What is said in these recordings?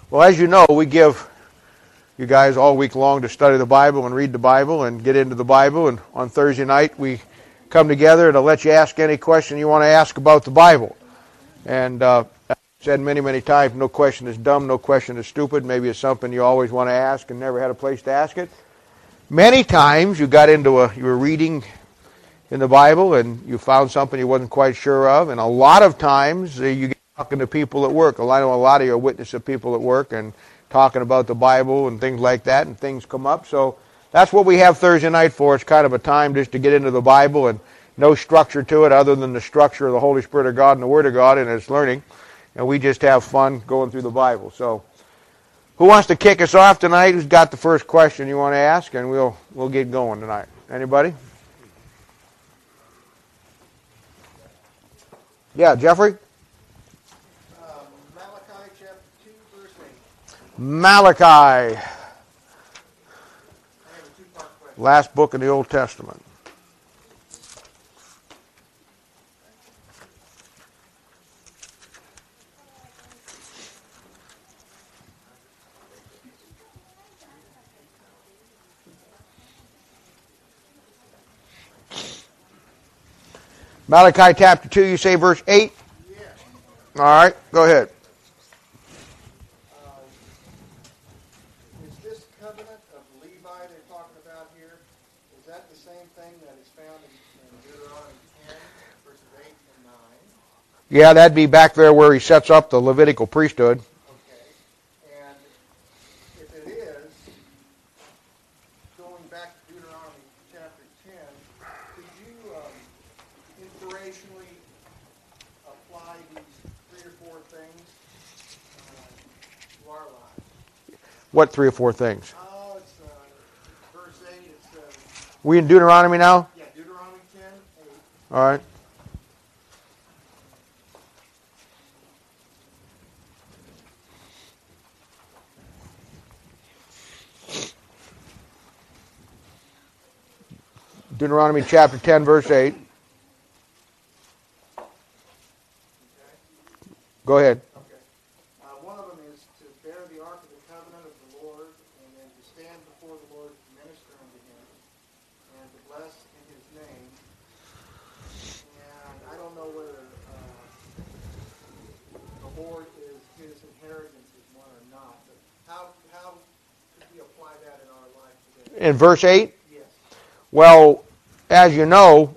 Well, as you know, we give you guys all week long to study the Bible and read the Bible and get into the Bible. And on Thursday night, we come together to let you ask any question you want to ask about the Bible. And I've said many, many times, no question is dumb, no question is stupid. Maybe it's something you always want to ask and never had a place to ask it. Many times you were reading in the Bible and you found something you wasn't quite sure of. And a lot of times you get talking to people at work. I know a lot of you are witness of people at work and talking about the Bible and things like that, and things come up. So that's what we have Thursday night for. It's kind of a time just to get into the Bible, and no structure to it other than the structure of the Holy Spirit of God and the Word of God and its learning. And we just have fun going through the Bible. So who wants to kick us off tonight? Who's got the first question you want to ask? And we'll get going tonight. Anybody? Yeah, Jeffrey? Malachi chapter 2, verse 8. Malachi. I have a two-part question. Last book in the Old Testament. Malachi chapter 2, you say verse 8? Yes. All right, go ahead. Is this covenant of Levi they're talking about here, is that the same thing that is found in Deuteronomy 10, verses 8 and 9? Yeah, that'd be back there where he sets up the Levitical priesthood. Okay. And if it is, going back to Deuteronomy chapter 10, could you inspirationally apply these 3 or 4 things to our lives? What 3 or 4 things? Oh, it's verse 8. We in Deuteronomy now? Yeah, Deuteronomy 10, 8. All right. Deuteronomy chapter 10, verse 8. Okay. Go ahead. Okay. One of them is to bear the ark of the covenant of the Lord, and then to stand before the Lord to minister unto him, and to bless in his name. And I don't know whether the Lord is his inheritance is one or not, but how could we apply that in our life today? In verse 8? Yes. Well, as you know,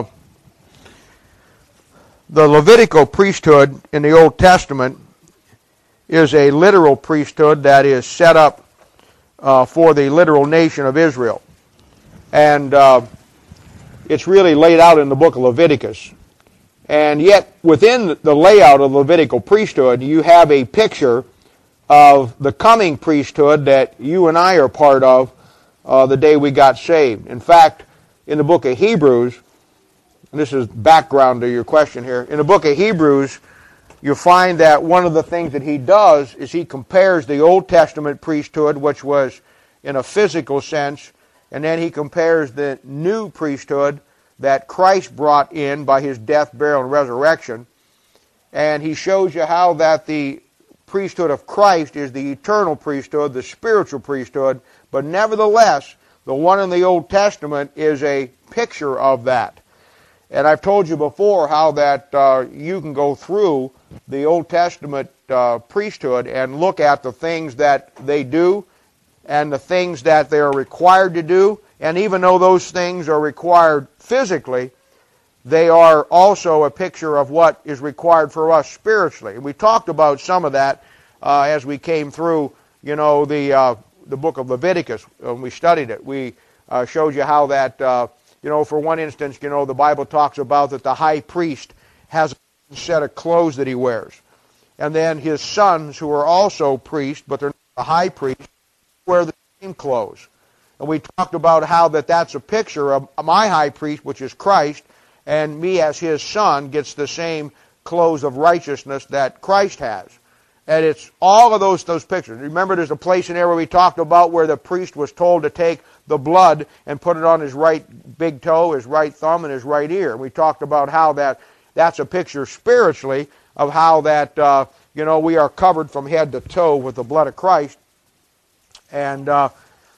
the Levitical priesthood in the Old Testament is a literal priesthood that is set up for the literal nation of Israel. And it's really laid out in the book of Leviticus. And yet, within the layout of the Levitical priesthood, you have a picture of the coming priesthood that you and I are part of the day we got saved. In fact, in the book of Hebrews, and this is background to your question here, in the book of Hebrews, you find that one of the things that he does is he compares the Old Testament priesthood, which was in a physical sense, and then he compares the new priesthood that Christ brought in by his death, burial, and resurrection. And he shows you how that the priesthood of Christ is the eternal priesthood, the spiritual priesthood, but nevertheless, the one in the Old Testament is a picture of that. And I've told you before how that you can go through the Old Testament priesthood and look at the things that they do and the things that they are required to do. And even though those things are required physically, they are also a picture of what is required for us spiritually. And we talked about some of that as we came through, the book of Leviticus when we studied it. We showed you how that, for one instance, the Bible talks about that the high priest has a set of clothes that he wears. And then his sons, who are also priests, but they're not the high priest, wear the same clothes. And we talked about how that's a picture of my high priest, which is Christ, and me as his son gets the same clothes of righteousness that Christ has. And it's all of those pictures. Remember, there's a place in there where we talked about where the priest was told to take the blood and put it on his right big toe, his right thumb, and his right ear. We talked about how that's a picture spiritually of how that, You know, we are covered from head to toe with the blood of Christ, and how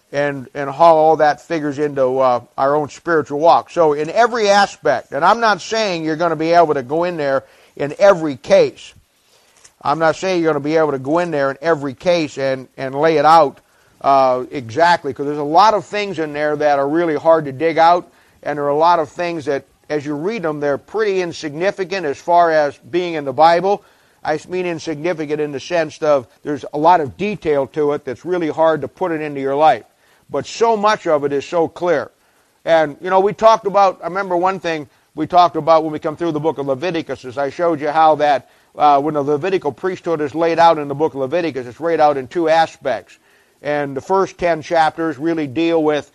all that figures into our own spiritual walk. So in every aspect, and I'm not saying you're going to be able to go in there in every case. I'm not saying you're going to be able to go in there in every case and lay it out exactly, because there's a lot of things in there that are really hard to dig out, and there are a lot of things that, as you read them, they're pretty insignificant as far as being in the Bible. I mean insignificant in the sense of there's a lot of detail to it that's really hard to put it into your life. But so much of it is so clear. And, you know, we talked about, I remember one thing we talked about when we come through the book of Leviticus is I showed you how that when the Levitical priesthood is laid out in the book of Leviticus, it's laid out in two aspects. And the first 10 chapters really deal with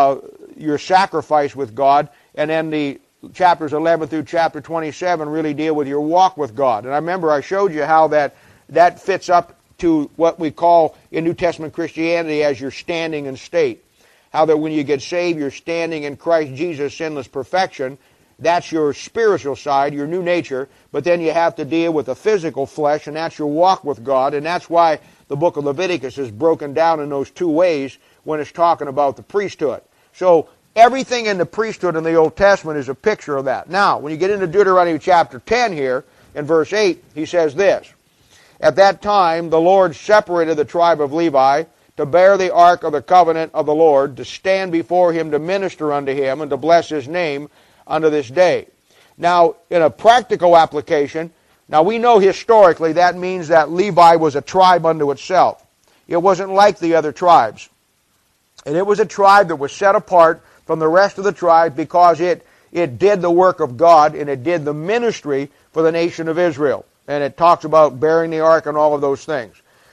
your sacrifice with God, and then the chapters 11 through chapter 27 really deal with your walk with God. And I remember I showed you how that fits up to what we call in New Testament Christianity as your standing and state. How that when you get saved, you're standing in Christ Jesus' sinless perfection. That's your spiritual side, your new nature. But then you have to deal with the physical flesh, and that's your walk with God. And that's why the book of Leviticus is broken down in those two ways when it's talking about the priesthood. So everything in the priesthood in the Old Testament is a picture of that. Now, when you get into Deuteronomy chapter 10 here, in verse 8, he says this, "At that time the Lord separated the tribe of Levi to bear the ark of the covenant of the Lord, to stand before him to minister unto him, and to bless his name unto this day." Now, in a practical application, now we know historically that means that Levi was a tribe unto itself. It wasn't like the other tribes. And it was a tribe that was set apart from the rest of the tribes because it did the work of God, and it did the ministry for the nation of Israel. And it talks about bearing the ark and all of those things.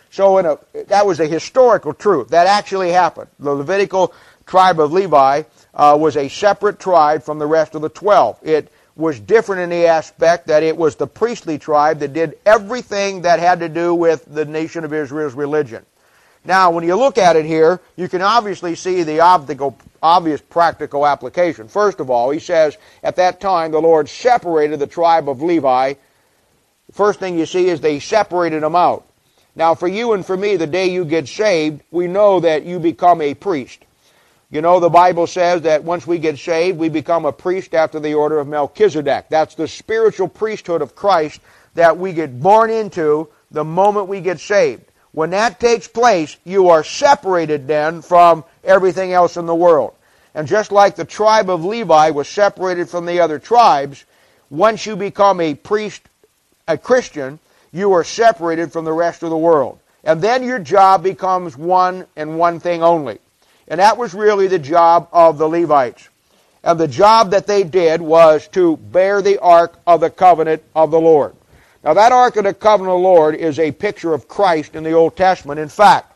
So that was a historical truth. That actually happened. The Levitical tribe of Levi was a separate tribe from the rest of the 12. It was different in the aspect that it was the priestly tribe that did everything that had to do with the nation of Israel's religion. Now, when you look at it here, you can obviously see the obvious practical application. First of all, he says, at that time the Lord separated the tribe of Levi. The first thing you see is they separated them out. Now, for you and for me, the day you get saved, we know that you become a priest. You know, the Bible says that once we get saved, we become a priest after the order of Melchizedek. That's the spiritual priesthood of Christ that we get born into the moment we get saved. When that takes place, you are separated then from everything else in the world. And just like the tribe of Levi was separated from the other tribes, once you become a priest, a Christian, you are separated from the rest of the world. And then your job becomes one and one thing only. And that was really the job of the Levites. And the job that they did was to bear the ark of the covenant of the Lord. Now that ark of the covenant of the Lord is a picture of Christ in the Old Testament. In fact,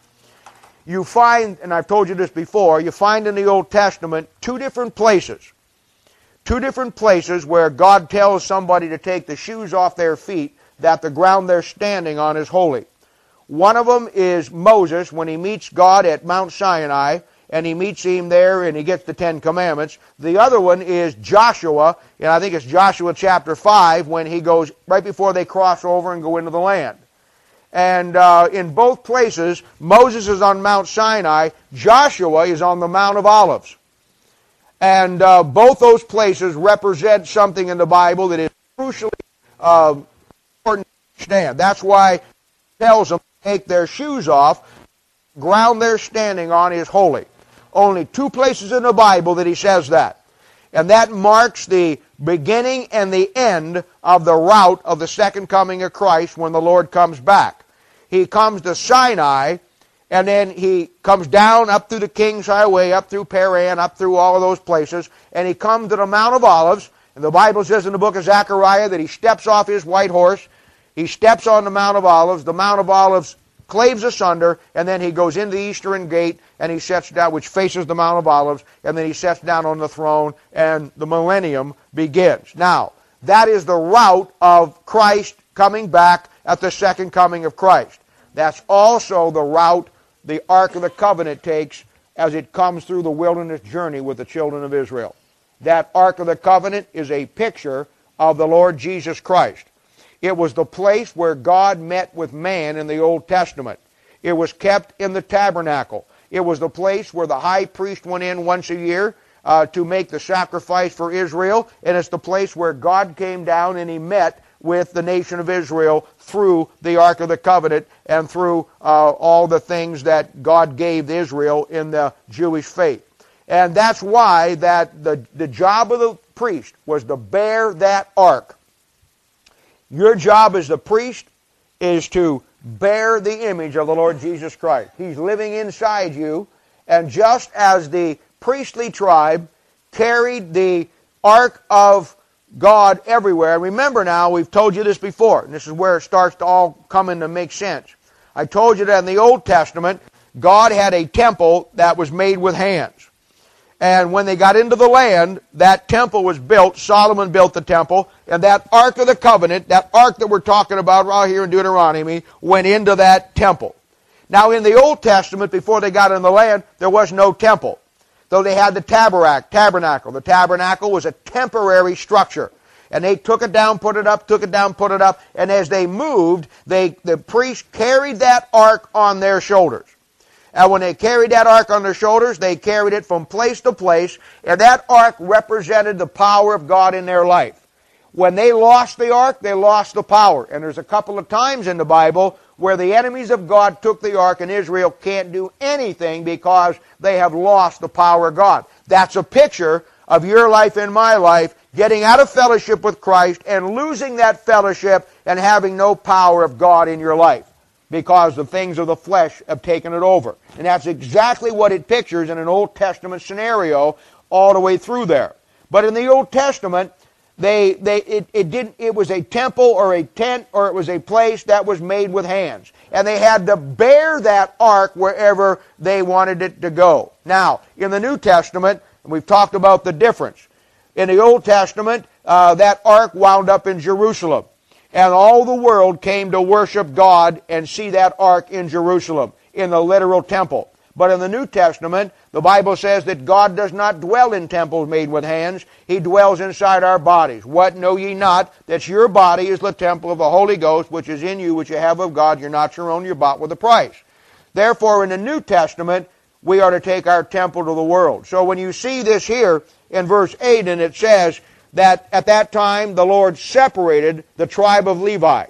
you find, and I've told you this before, you find in the Old Testament two different places where God tells somebody to take the shoes off their feet, that the ground they're standing on is holy. One of them is Moses when he meets God at Mount Sinai, and he meets him there and he gets the 10 Commandments. The other one is Joshua, and I think it's Joshua chapter 5, when he goes right before they cross over and go into the land. And in both places, Moses is on Mount Sinai, Joshua is on the Mount of Olives. And both those places represent something in the Bible that is crucially important to understand. That's why it tells them to take their shoes off. Ground they're standing on is holy. Only two places in the Bible that he says that. And that marks the beginning and the end of the route of the second coming of Christ when the Lord comes back. He comes to Sinai, and then he comes down up through the King's Highway, up through Paran, up through all of those places, and he comes to the Mount of Olives. And the Bible says in the book of Zechariah that he steps off his white horse. He steps on the Mount of Olives. The Mount of Olives claves asunder, and then he goes into the eastern gate, and he sets down, which faces the Mount of Olives, and then he sets down on the throne, and the millennium begins. Now, that is the route of Christ coming back at the second coming of Christ. That's also the route the Ark of the Covenant takes as it comes through the wilderness journey with the children of Israel. That Ark of the Covenant is a picture of the Lord Jesus Christ. It was the place where God met with man in the Old Testament. It was kept in the tabernacle. It was the place where the high priest went in once a year to make the sacrifice for Israel, and it's the place where God came down and he met with the nation of Israel through the Ark of the Covenant and through all the things that God gave Israel in the Jewish faith. And that's why that the job of the priest was to bear that ark. Your job as the priest is to bear the image of the Lord Jesus Christ. He's living inside you, and just as the priestly tribe carried the ark of God everywhere. Remember now, we've told you this before, and this is where it starts to all come in to make sense. I told you that in the Old Testament, God had a temple that was made with hands. And when they got into the land, that temple was built. Solomon built the temple, and that Ark of the Covenant, that ark that we're talking about right here in Deuteronomy, went into that temple. Now in the Old Testament, before they got in the land, there was no temple. Though they had the tabernacle. The tabernacle was a temporary structure. And they took it down, put it up, took it down, put it up. And as they moved, the priest carried that ark on their shoulders. And when they carried that ark on their shoulders, they carried it from place to place. And that ark represented the power of God in their life. When they lost the ark, they lost the power. And there's a couple of times in the Bible where the enemies of God took the ark and Israel can't do anything because they have lost the power of God. That's a picture of your life and my life, getting out of fellowship with Christ and losing that fellowship and having no power of God in your life because the things of the flesh have taken it over. And that's exactly what it pictures in an Old Testament scenario all the way through there. But in the Old Testament, it was a temple or a tent or it was a place that was made with hands. And they had to bear that ark wherever they wanted it to go. Now, in the New Testament, we've talked about the difference. In the Old Testament, that ark wound up in Jerusalem. And all the world came to worship God and see that ark in Jerusalem, in the literal temple. But in the New Testament, the Bible says that God does not dwell in temples made with hands. He dwells inside our bodies. What, know ye not, that your body is the temple of the Holy Ghost, which is in you, which you have of God. You're not your own, you're bought with a price. Therefore, in the New Testament, we are to take our temple to the world. So when you see this here in verse 8, and it says that at that time the Lord separated the tribe of Levi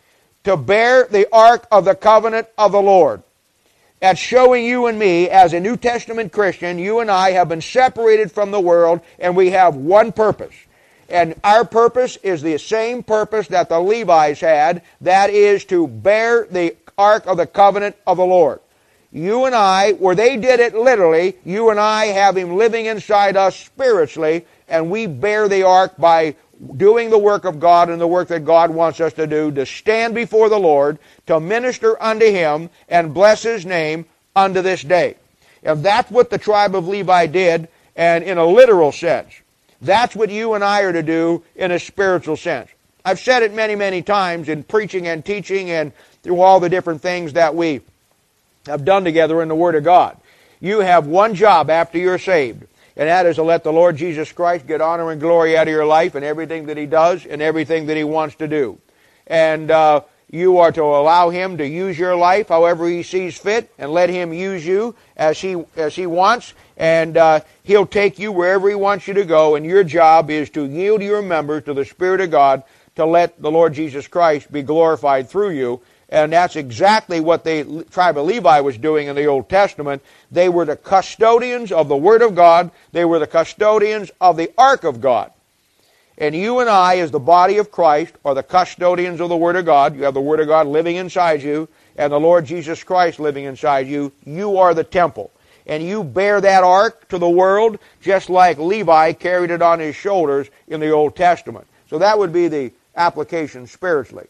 to bear the ark of the covenant of the Lord. That's showing you and me, as a New Testament Christian, you and I have been separated from the world, and we have one purpose. And our purpose is the same purpose that the Levites had, that is to bear the ark of the covenant of the Lord. You and I, where they did it literally, you and I have him living inside us spiritually, and we bear the ark by doing the work of God and the work that God wants us to do, to stand before the Lord, to minister unto him, and bless his name unto this day. And that's what the tribe of Levi did, and in a literal sense. That's what you and I are to do in a spiritual sense. I've said it many, many times in preaching and teaching and through all the different things that we have done together in the Word of God. You have one job after you're saved, and that is to let the Lord Jesus Christ get honor and glory out of your life and everything that he does and everything that he wants to do. And you are to allow him to use your life however he sees fit, and let him use you as he wants, and he'll take you wherever he wants you to go, and your job is to yield your members to the Spirit of God to let the Lord Jesus Christ be glorified through you. And that's exactly what the tribe of Levi was doing in the Old Testament. They were the custodians of the Word of God. They were the custodians of the Ark of God. And you and I, as the body of Christ, are the custodians of the Word of God. You have the Word of God living inside you, and the Lord Jesus Christ living inside you. You are the temple. And you bear that ark to the world, just like Levi carried it on his shoulders in the Old Testament. So that would be the application spiritually.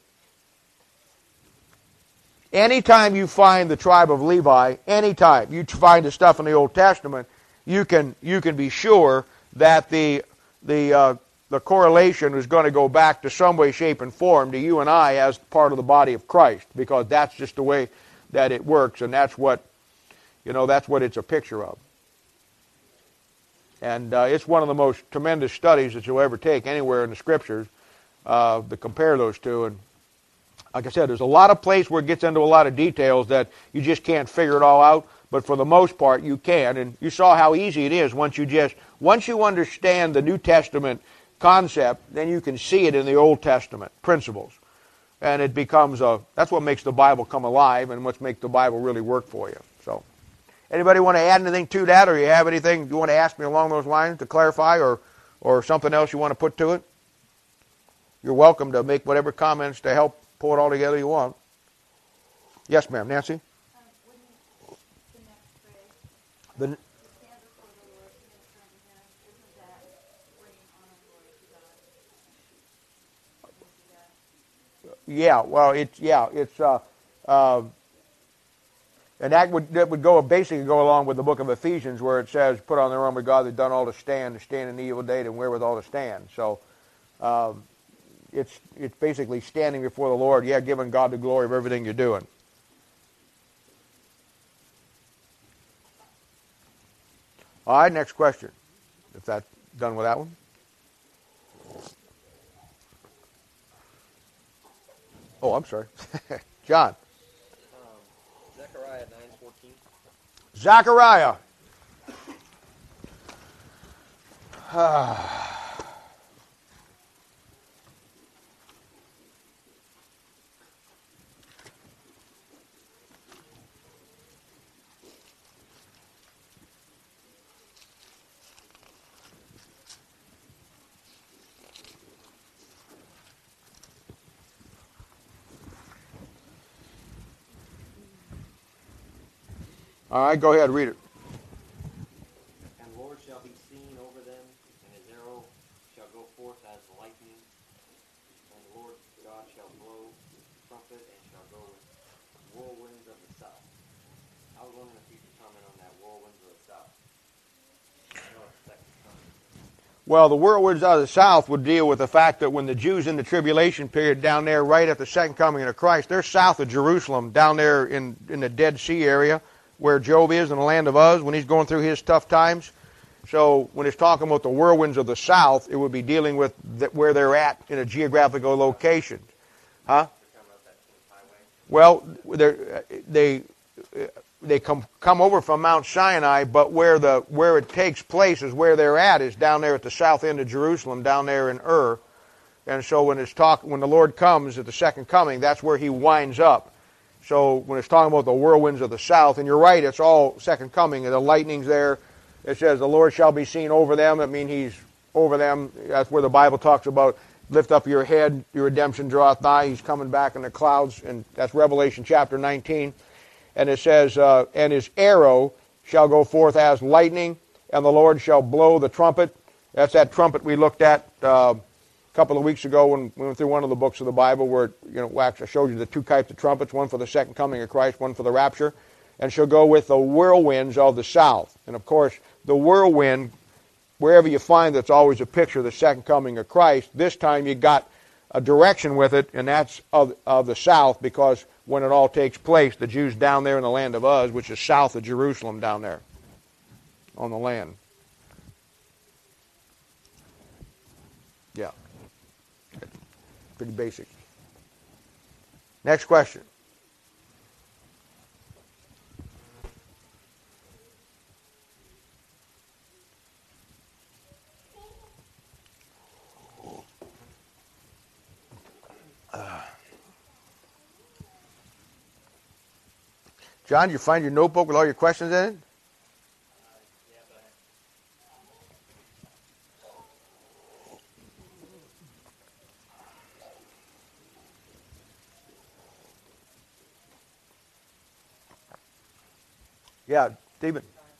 Anytime you find the tribe of Levi, anytime you find the stuff in the Old Testament, you can be sure that the correlation is going to go back to some way, shape, and form to you and I as part of the body of Christ, because that's just the way that it works, and that's what it's a picture of. And it's one of the most tremendous studies that you'll ever take anywhere in the Scriptures to compare those two. And Like I said, there's a lot of place where it gets into a lot of details that you just can't figure it all out. But for the most part, you can. And you saw how easy it is once you understand the New Testament concept, then you can see it in the Old Testament principles. And it becomes that's what makes the Bible come alive and what makes the Bible really work for you. So, anybody want to add anything to that, or you have anything you want to ask me along those lines to clarify, or something else you want to put to it? You're welcome to make whatever comments to help pull it all together you want. Yes, ma'am. Nancy? The next phrase, The, stand before the Lord, minister unto him, isn't that bringing honor and glory to God? yeah, well, and that would go basically go along with the book of Ephesians, where it says, "Put on the armor of God that done all to stand in the evil day, and wherewithal to stand." So, it's basically standing before the Lord, giving God the glory of everything you're doing. All right, next question. If that's done with that one. Oh, I'm sorry. John. Zechariah 9:14. Zechariah. All right, go ahead, read it. And the Lord shall be seen over them, and his arrow shall go forth as lightning. And the Lord God shall blow the trumpet, and shall go with whirlwinds of the south. I was wondering if you could comment on that whirlwinds of the south. I know it's second coming. Well, the whirlwinds of the south would deal with the fact that when the Jews in the tribulation period down there, right at the second coming of Christ, they're south of Jerusalem, down there in the Dead Sea area, where Job is in the land of Uz, when he's going through his tough times. So when it's talking about the whirlwinds of the south, it would be dealing with where they're at in a geographical location. Huh? Well, they come over from Mount Sinai, but where it takes place is where they're at, is down there at the south end of Jerusalem, down there in Ur. And so when the Lord comes at the second coming, that's where he winds up. So when it's talking about the whirlwinds of the south, and you're right, it's all second coming, and the lightning's there. It says the Lord shall be seen over them. I mean, he's over them. That's where the Bible talks about lift up your head, your redemption draweth nigh. He's coming back in the clouds, and that's Revelation chapter 19. And it says, and his arrow shall go forth as lightning, and the Lord shall blow the trumpet. That's that trumpet we looked at a couple of weeks ago when we went through one of the books of the Bible, where I showed you the two types of trumpets, one for the second coming of Christ, one for the rapture. And shall go with the whirlwinds of the south. And of course, the whirlwind, wherever you find that's always a picture of the second coming of Christ. This time you got a direction with it, and that's of the south, because when it all takes place, the Jews down there in the land of Uz, which is south of Jerusalem down there on the land. Yeah. Pretty basic. Next question. John, did you find your notebook with all your questions in it? Yeah, Stephen.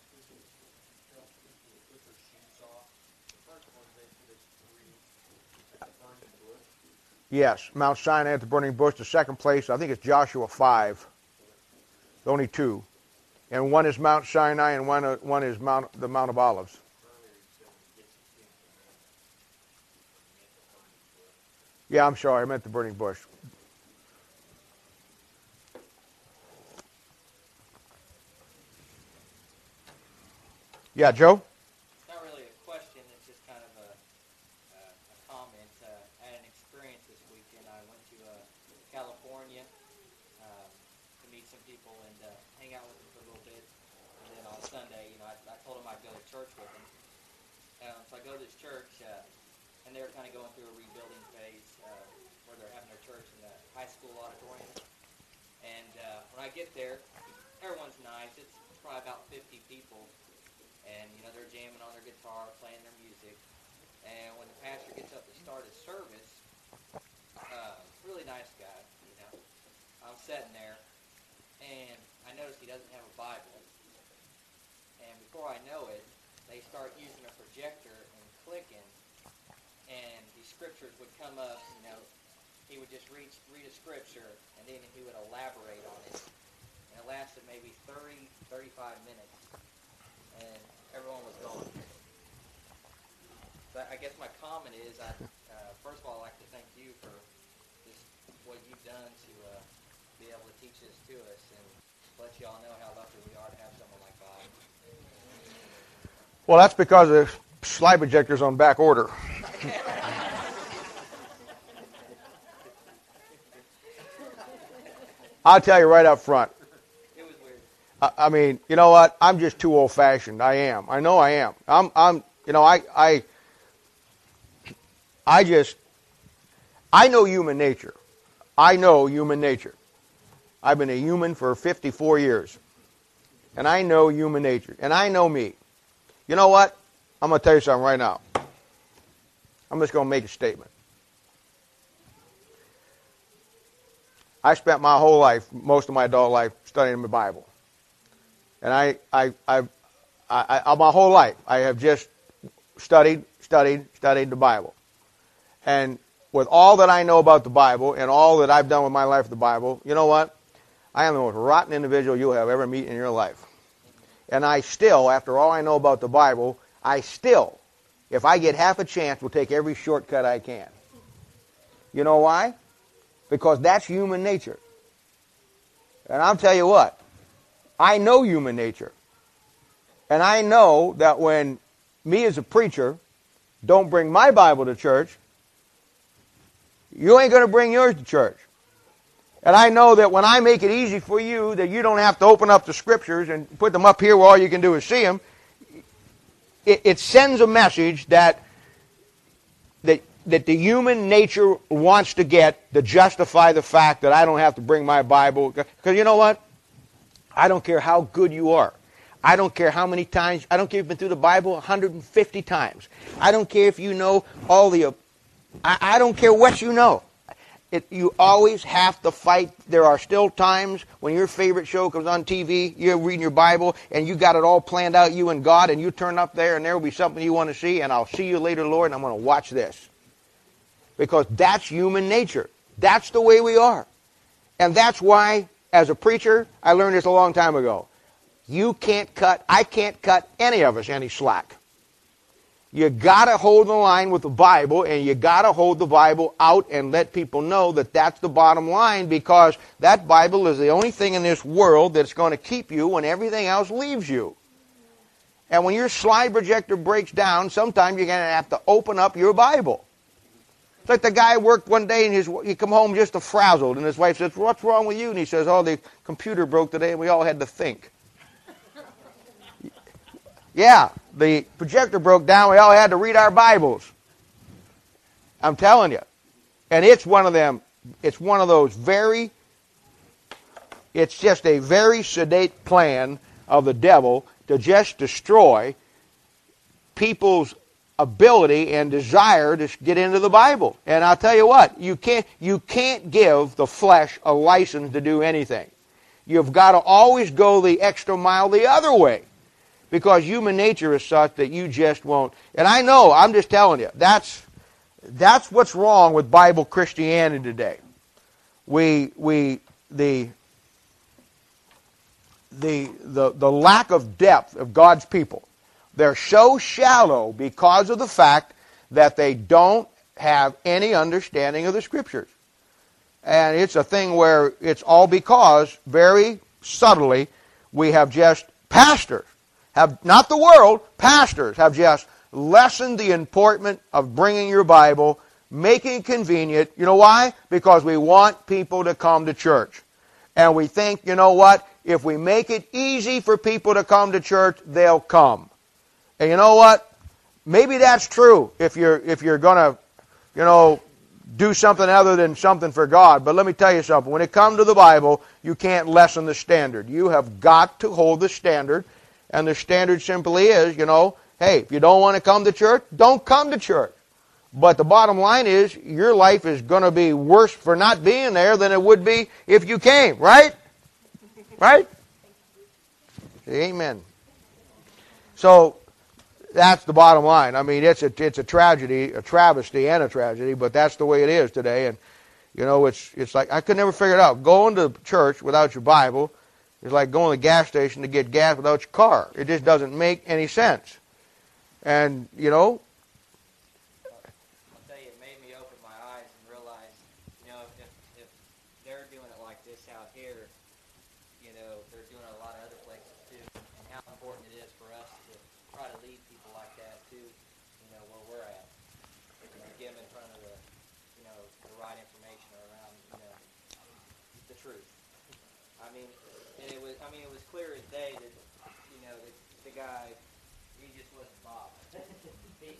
Yes, Mount Sinai at the burning bush. The second place, I think it's Joshua 5. Only two. And one is Mount Sinai, and one is the Mount of Olives. Yeah, I'm sorry, I meant the burning bush. Yeah, Joe? It's not really a question, it's just kind of a comment. I had an experience this weekend. I went to California I told them I'd go to church with them. So I go to this church, and they're kind of going through a rebuilding phase where they're having their church in the high school auditorium. And when I get there, everyone's nice. It's probably about 50 people. And, they're jamming on their guitar, playing their music. And when the pastor gets up to start his service, really nice guy, I'm sitting there, and I notice he doesn't have a Bible. And before I know it, they start using a projector and clicking, and these scriptures would come up, he would just read a scripture, and then he would elaborate on it. And it lasted maybe 30, 35 minutes, and everyone was gone. So I guess my comment is, first of all, I'd like to thank you for just what you've done to be able to teach this to us, and let you all know how lucky we are to have someone like Bob. Well, that's because the slide projector's on back order. I'll tell you right up front. It was weird. I mean, you know what? I'm just too old-fashioned. I am. I know I am. I know human nature. I know human nature. I've been a human for 54 years. And I know human nature. And I know me. You know what? I'm going to tell you something right now. I'm just going to make a statement. I spent my whole life, most of my adult life, studying the Bible. And my whole life, I have just studied the Bible. And with all that I know about the Bible and all that I've done with my life with the Bible, you know what? I am the most rotten individual you'll have ever meet in your life. And I still, after all I know about the Bible, I still, if I get half a chance, will take every shortcut I can. You know why? Because that's human nature. And I'll tell you what, I know human nature. And I know that when me as a preacher don't bring my Bible to church, you ain't going to bring yours to church. And I know that when I make it easy for you, that you don't have to open up the scriptures and put them up here where all you can do is see them, it sends a message that the human nature wants to get to justify the fact that I don't have to bring my Bible. Because you know what? I don't care how good you are. I don't care how many times. I don't care if you've been through the Bible 150 times. I don't care if you know all the... I don't care what you know. You always have to fight. There are still times when your favorite show comes on TV, you're reading your Bible, and you got it all planned out, you and God, and you turn up there, and there will be something you want to see, and I'll see you later, Lord, and I'm going to watch this. Because that's human nature. That's the way we are. And that's why, as a preacher, I learned this a long time ago. I can't cut any of us any slack. You got to hold the line with the Bible, and you got to hold the Bible out and let people know that that's the bottom line, because that Bible is the only thing in this world that's going to keep you when everything else leaves you. And when your slide projector breaks down, sometimes you're going to have to open up your Bible. It's like the guy worked one day, and he come home just frazzled, and his wife says, "What's wrong with you?" And he says, "Oh, the computer broke today, and we all had to think." Yeah, the projector broke down. We all had to read our Bibles. I'm telling you. And it's one of them. It's one of those it's just a very sedate plan of the devil to just destroy people's ability and desire to get into the Bible. And I'll tell you what, you can't give the flesh a license to do anything. You've got to always go the extra mile the other way. Because human nature is such that you just won't. And I know, I'm just telling you, that's what's wrong with Bible Christianity today. The lack of depth of God's people. They're so shallow because of the fact that they don't have any understanding of the Scriptures. And it's a thing where it's all because, very subtly, we have just pastors. Not the world, pastors have just lessened the importance of bringing your Bible, making it convenient. You know why? Because we want people to come to church. And we think, you know what? if we make it easy for people to come to church, they'll come. And you know what? Maybe that's true if you're going to, do something other than something for God. But let me tell you something. When it comes to the Bible, you can't lessen the standard. You have got to hold the standard. And the standard simply is, hey, if you don't want to come to church, don't come to church. But the bottom line is, your life is going to be worse for not being there than it would be if you came, right? Right? Amen. So, that's the bottom line. I mean, it's a tragedy, a travesty and a tragedy, but that's the way it is today. And, it's like, I could never figure it out. Going to church without your Bible is like going to the gas station to get gas without your car. It just doesn't make any sense. And, I'll tell you, it made me open my eyes and realize, if they're doing it like this out here, they're doing it a lot of other places too, and how important it is for us to try to lead people like that too, where we're at. Get them in front of the right information around, the truth. It was clear as day that, the guy, he just wasn't Bob. he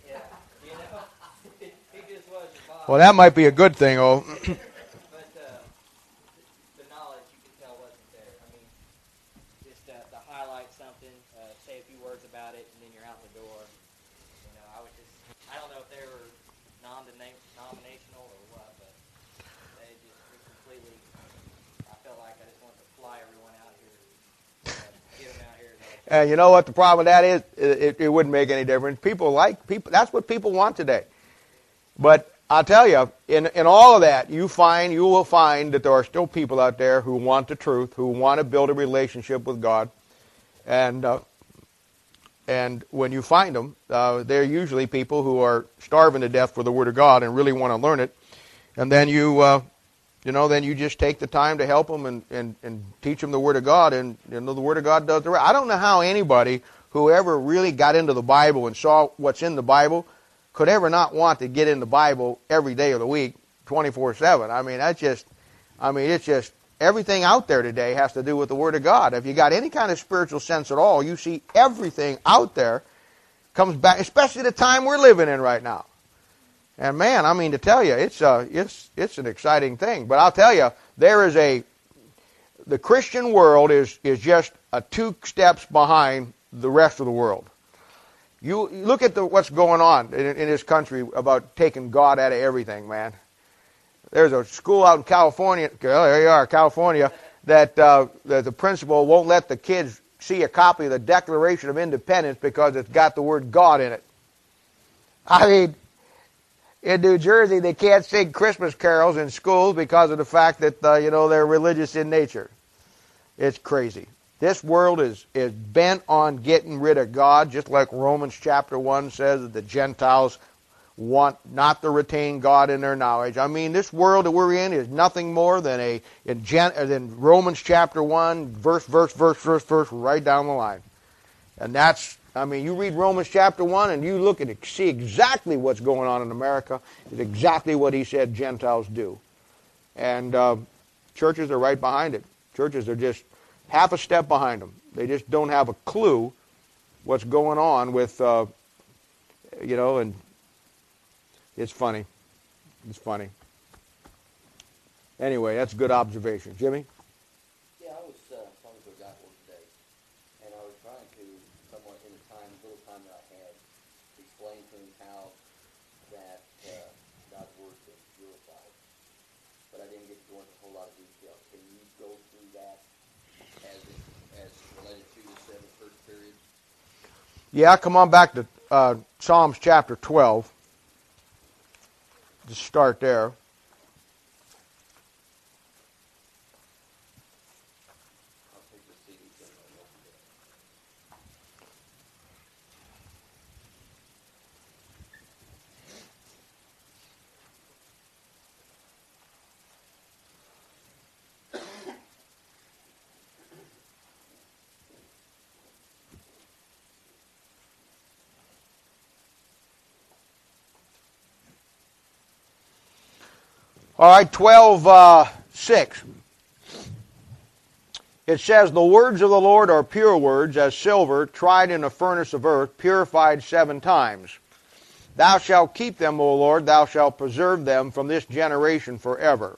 just wasn't Bob. well, that might be a good thing, But the knowledge, you could tell, wasn't there. Just to highlight something, say a few words about it, and then you're out the door. I don't know if they were non-denominational or what, but they just completely, I felt like I just wanted to fly everyone out here, get them out here. And you know what the problem with that is? It wouldn't make any difference. People. That's what people want today. But I'll tell you, in all of that, you will find that there are still people out there who want the truth, who want to build a relationship with God, and when you find them, they're usually people who are starving to death for the Word of God and really want to learn it. And then then you just take the time to help them and teach them the Word of God, and the Word of God does the rest. I don't know how anybody who ever really got into the Bible and saw what's in the Bible could ever not want to get in the Bible every day of the week, 24/7. It's just everything out there today has to do with the Word of God. If you got any kind of spiritual sense at all, you see everything out there comes back, especially the time we're living in right now. And man, to tell you, it's an exciting thing. But I'll tell you, the Christian world is just 2 steps behind the rest of the world. You look at what's going on in this country about taking God out of everything, man. There's a school out in California, there you are, California, that the principal won't let the kids see a copy of the Declaration of Independence because it's got the word God in it. In New Jersey, they can't sing Christmas carols in schools because of the fact that, they're religious in nature. It's crazy. This world is bent on getting rid of God, just like Romans chapter 1 says that the Gentiles want not to retain God in their knowledge. This world that we're in is nothing more than than Romans chapter 1, verse, right down the line. And that's, you read Romans chapter 1 and you look and see exactly what's going on in America. It's exactly what he said Gentiles do. And churches are right behind it. Churches are just half a step behind them. They just don't have a clue what's going on with, and it's funny. It's funny. Anyway, that's a good observation. Jimmy? Yeah, I was talking to a guy for today, and I was trying to, somewhat in the little time that I had, explain to him how that God's Word is purified. But I didn't get to go into a whole lot of detail. Can you go through that as related to the 7 period? Yeah, come on back to Psalms chapter 12. Just start there. All right, 12:6. it says, the words of the Lord are pure words, as silver tried in a furnace of earth, purified 7 times. Thou shalt keep them, O Lord, thou shalt preserve them from this generation forever.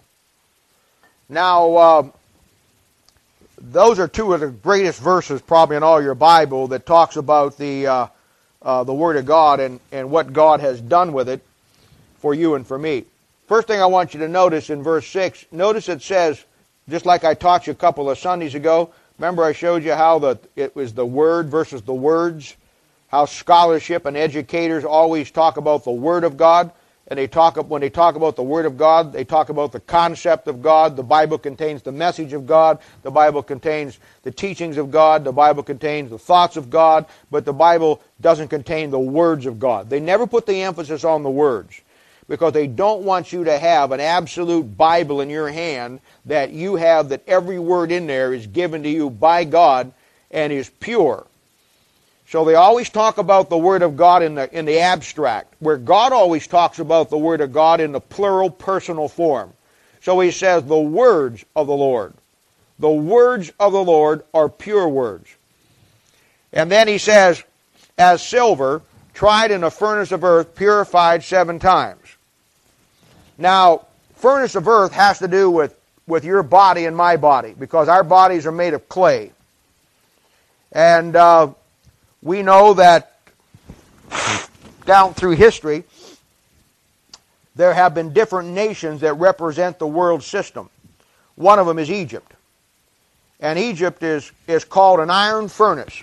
Now, those are 2 of the greatest verses probably in all your Bible that talks about the Word of God and what God has done with it for you and for me. First thing I want you to notice in verse 6, notice it says, just like I taught you a couple of Sundays ago, remember I showed you how it was the Word versus the words, how scholarship and educators always talk about the Word of God, and when they talk about the Word of God, they talk about the concept of God. The Bible contains the message of God. The Bible contains the teachings of God. The Bible contains the thoughts of God, but the Bible doesn't contain the words of God. They never put the emphasis on the words, because they don't want you to have an absolute Bible in your hand that you have, that every word in there is given to you by God and is pure. So they always talk about the Word of God in the abstract, where God always talks about the Word of God in the plural personal form. So he says, the words of the Lord. The words of the Lord are pure words. And then he says, as silver tried in a furnace of earth, purified 7 times. Now, furnace of earth has to do with your body and my body, because our bodies are made of clay. And we know that down through history, there have been different nations that represent the world system. One of them is Egypt. And Egypt is called an iron furnace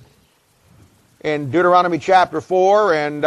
in Deuteronomy chapter 4, and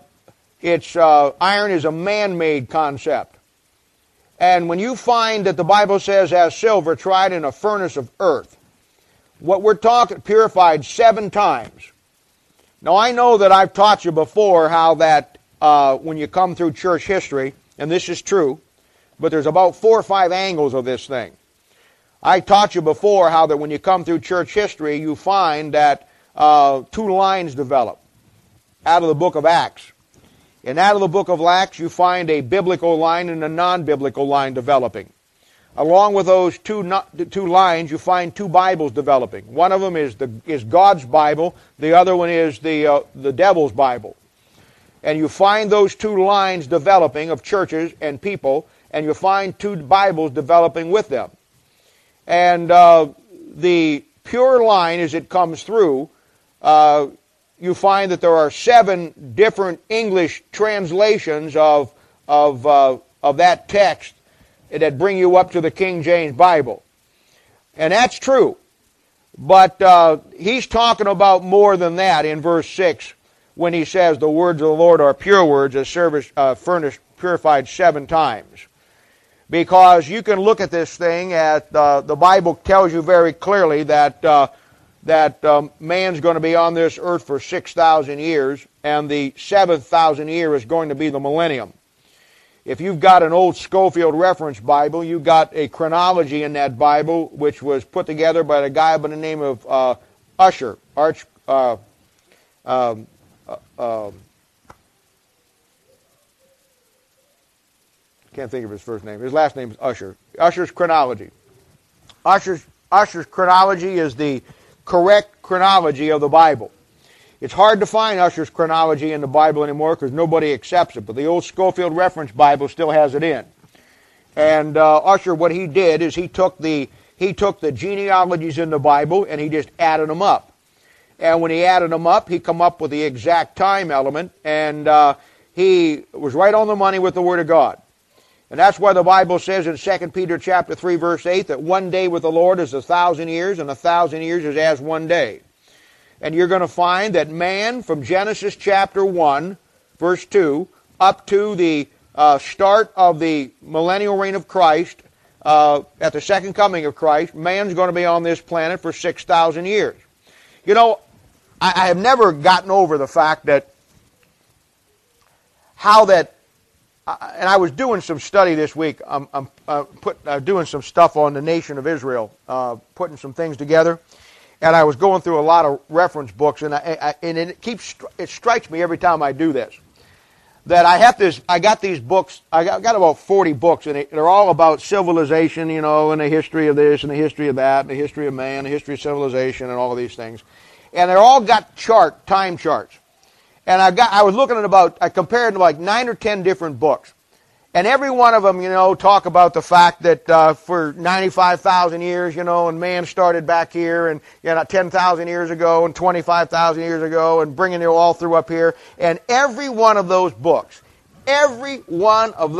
iron is a man-made concept. And when you find that the Bible says, as silver tried in a furnace of earth, what we're talking, purified 7 times. Now, I know that I've taught you before how that when you come through church history, and this is true, but there's about 4 or 5 angles of this thing. I taught you before how that when you come through church history, you find that 2 lines develop out of the book of Acts. And out of the book of Acts, you find a biblical line and a non-biblical line developing. Along with those two lines, you find 2 Bibles developing. One of them is God's Bible. The other one is the devil's Bible. And you find those 2 lines developing of churches and people, and you find 2 Bibles developing with them. And the pure line, as it comes through, you find that there are 7 different English translations of that text that bring you up to the King James Bible. And that's true. But he's talking about more than that in verse 6 when he says, the words of the Lord are pure words, as furnace purified 7 times. Because you can look at this thing at, the Bible tells you very clearly that man's going to be on this earth for 6,000 years, and the 7,000 year is going to be the millennium. If you've got an old Scofield Reference Bible, you've got a chronology in that Bible which was put together by a guy by the name of Usher. Can't think of his first name. His last name is Usher. Usher's chronology. Usher's chronology is the correct chronology of the Bible. It's hard to find Usher's chronology in the Bible anymore because nobody accepts it, but the old Scofield Reference Bible still has it in. And Usher, what he did is he took the genealogies in the Bible and he just added them up. And when he added them up, he come up with the exact time element, and he was right on the money with the Word of God. And that's why the Bible says in 2 Peter chapter 3, verse 8, that 1 day with the Lord is 1,000 years, and 1,000 years is as 1 day. And you're going to find that man, from Genesis chapter 1, verse 2, up to the start of the millennial reign of Christ, at the second coming of Christ, man's going to be on this planet for 6,000 years. You know, I have never gotten over the fact that and I was doing some study this week. I'm doing some stuff on the nation of Israel, putting some things together. And I was going through a lot of reference books, and it strikes me every time I do this that I got these books, I got about 40 books, and they're all about civilization, you know, and the history of this, and the history of that, and the history of man, the history of civilization, and all of these things. And they're all got time charts. And I compared like 9 or 10 different books. And every one of them, you know, talk about the fact that for 95,000 years, you know, and man started back here, and 10,000 years ago, and 25,000 years ago, and bringing it all through up here. And every one of those books, every one of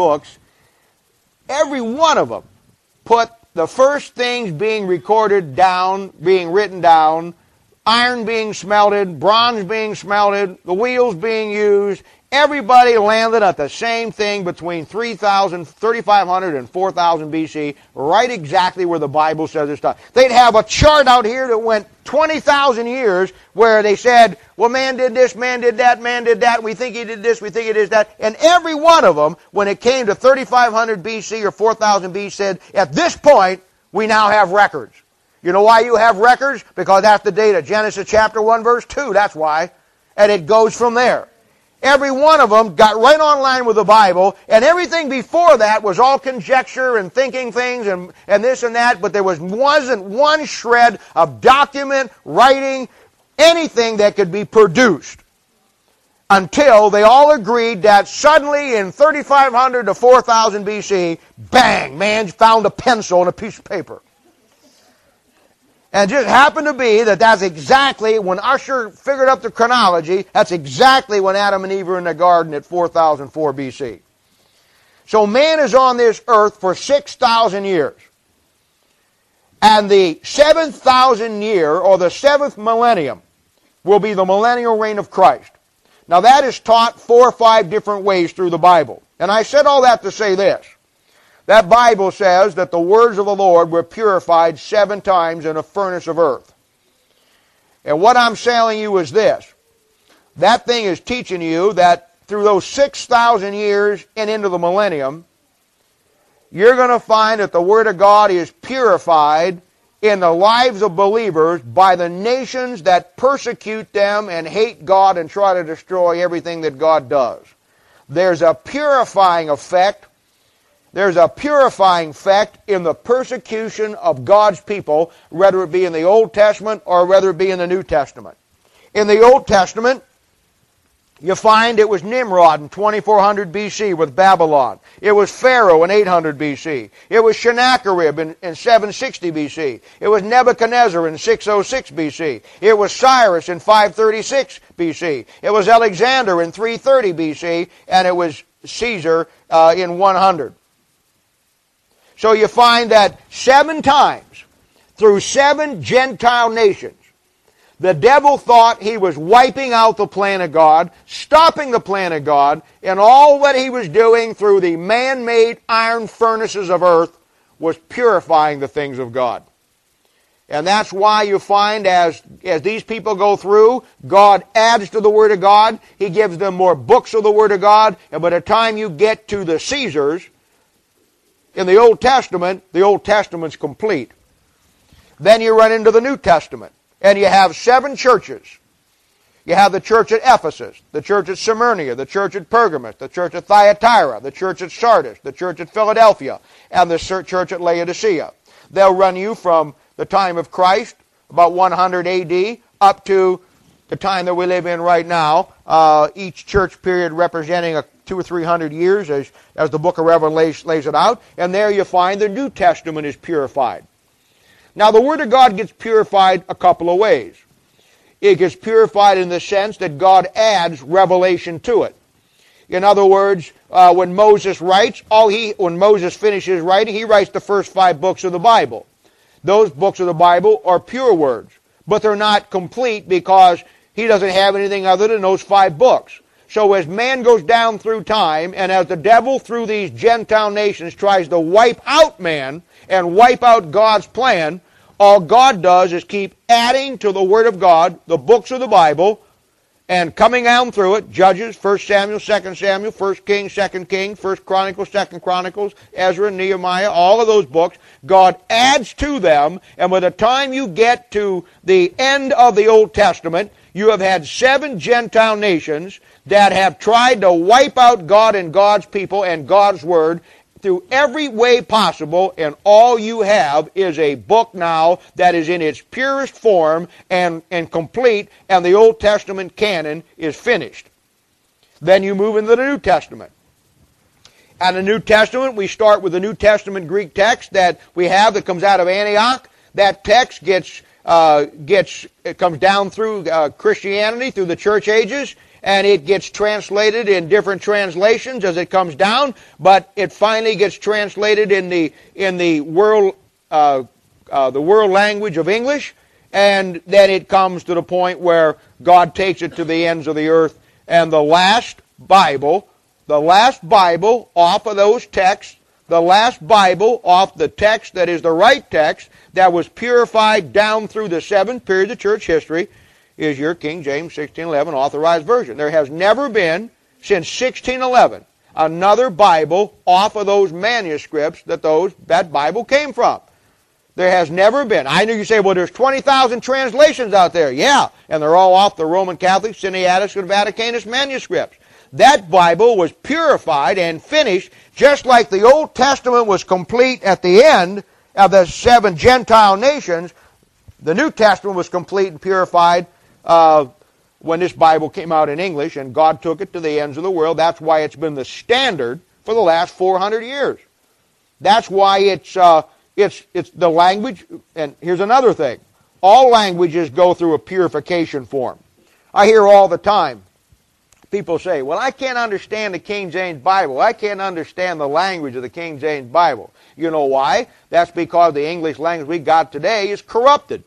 them put the first things being recorded down, being written down, iron being smelted, bronze being smelted, the wheels being used. Everybody landed at the same thing between 3,500 and 4,000 BC, right exactly where the Bible says it's done. They'd have a chart out here that went 20,000 years where they said, well, man did this, man did that, we think he did this, we think he did that. And every one of them, when it came to 3,500 BC or 4,000 BC, said, at this point, we now have records. You know why you have records? Because that's the date of Genesis chapter 1, verse 2. That's why. And it goes from there. Every one of them got right on line with the Bible, and everything before that was all conjecture and thinking things and this and that, but there wasn't one shred of document, writing, anything that could be produced until they all agreed that suddenly in 3,500 to 4,000 BC, bang, man found a pencil and a piece of paper. And it just happened to be that that's exactly, when Usher figured up the chronology, that's exactly when Adam and Eve were in the garden at 4004 BC. So man is on this earth for 6,000 years. And the 7,000 year, or the 7th millennium, will be the millennial reign of Christ. Now that is taught 4 or 5 different ways through the Bible. And I said all that to say this. That Bible says that the words of the Lord were purified 7 times in a furnace of earth. And what I'm telling you is this. That thing is teaching you that through those 6,000 years and into the millennium, you're going to find that the Word of God is purified in the lives of believers by the nations that persecute them and hate God and try to destroy everything that God does. There's a purifying effect. There's a purifying effect in the persecution of God's people, whether it be in the Old Testament or whether it be in the New Testament. In the Old Testament, you find it was Nimrod in 2400 BC with Babylon. It was Pharaoh in 800 BC. It was Sennacherib in 760 BC. It was Nebuchadnezzar in 606 BC. It was Cyrus in 536 BC. It was Alexander in 330 BC. And it was Caesar in 100. So you find that 7 times, through 7 Gentile nations, the devil thought he was wiping out the plan of God, stopping the plan of God, and all that he was doing through the man-made iron furnaces of earth was purifying the things of God. And that's why you find as these people go through, God adds to the Word of God. He gives them more books of the Word of God. And by the time you get to the Caesars, in the Old Testament's complete. Then you run into the New Testament, and you have 7 churches. You have the church at Ephesus, the church at Smyrna, the church at Pergamos, the church at Thyatira, the church at Sardis, the church at Philadelphia, and the church at Laodicea. They'll run you from the time of Christ, about 100 AD, up to the time that we live in right now, each church period representing 200 or 300 years as the book of Revelation lays it out. And there you find the New Testament is purified. Now the Word of God gets purified a couple of ways. It gets purified in the sense that God adds revelation to it. In other words, when Moses writes, when Moses finishes writing, he writes the first 5 books of the Bible. Those books of the Bible are pure words, but they're not complete because he doesn't have anything other than those 5 books. So as man goes down through time, and as the devil through these Gentile nations tries to wipe out man and wipe out God's plan, all God does is keep adding to the Word of God, the books of the Bible, and coming down through it, Judges, 1 Samuel, 2 Samuel, 1 Kings, 2 Kings, 1 Chronicles, 2 Chronicles, Ezra, Nehemiah, all of those books, God adds to them, and by the time you get to the end of the Old Testament, you have had 7 Gentile nations that have tried to wipe out God and God's people and God's Word through every way possible, and all you have is a book now that is in its purest form and complete, and the Old Testament canon is finished. Then you move into the New Testament. And the New Testament, we start with the New Testament Greek text that we have that comes out of Antioch. That text it comes down through Christianity, through the church ages, and it gets translated in different translations as it comes down, but it finally gets translated in the world language of English, and then it comes to the point where God takes it to the ends of the earth, and the last Bible off of those texts, the last Bible off the text that is the right text, that was purified down through the 7 periods of church history, is your King James 1611 authorized version. There has never been, since 1611, another Bible off of those manuscripts that Bible came from. There has never been. I know you say, well, there's 20,000 translations out there. Yeah, and they're all off the Roman Catholic, Sinaiticus, and Vaticanus manuscripts. That Bible was purified and finished just like the Old Testament was complete at the end of the 7 Gentile nations. The New Testament was complete and purified when this Bible came out in English, and God took it to the ends of the world. That's why it's been the standard for the last 400 years. That's why it's the language. And here's another thing. All languages go through a purification form. I hear all the time people say, well, I can't understand the King James Bible. I can't understand the language of the King James Bible. You know why? That's because the English language we got today is corrupted.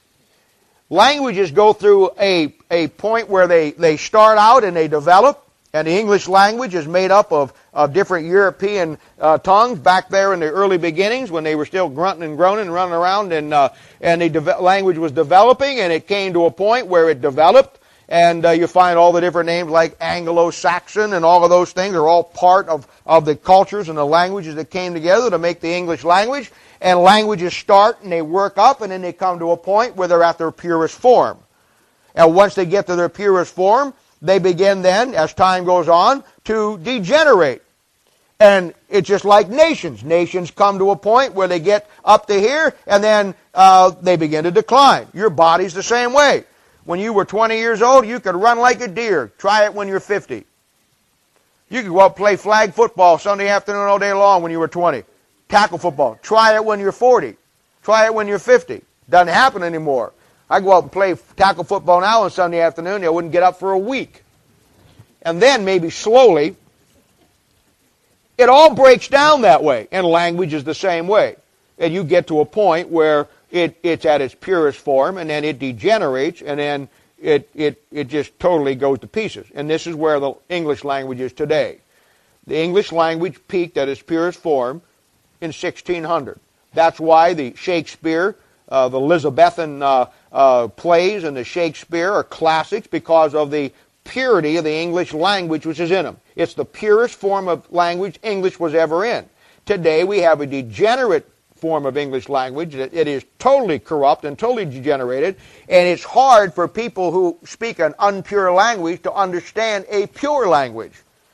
Languages go through a point where they start out and they develop, and the English language is made up of different European tongues back there in the early beginnings when they were still grunting and groaning and running around, and the language was developing, and it came to a point where it developed, and you find all the different names like Anglo-Saxon and all of those things are all part of the cultures and the languages that came together to make the English language. And languages start and they work up, and then they come to a point where they're at their purest form. And once they get to their purest form, they begin then, as time goes on, to degenerate. And it's just like nations. Nations come to a point where they get up to here, and then they begin to decline. Your body's the same way. When you were 20 years old, you could run like a deer. Try it when you're 50. You could go out and play flag football Sunday afternoon all day long when you were 20. Tackle football. Try it when you're 40. Try it when you're 50. Doesn't happen anymore. I go out and play tackle football now on Sunday afternoon. I wouldn't get up for a week. And then maybe slowly, it all breaks down that way. And language is the same way. And you get to a point where it's at its purest form, and then it degenerates, and then it just totally goes to pieces. And this is where the English language is today. The English language peaked at its purest form in 1600. That's why the Shakespeare, the Elizabethan plays and the Shakespeare are classics, because of the purity of the English language which is in them. It's the purest form of language English was ever in. Today we have a degenerate form of English language. It is totally corrupt and totally degenerated, and it's hard for people who speak an impure language to understand a pure language.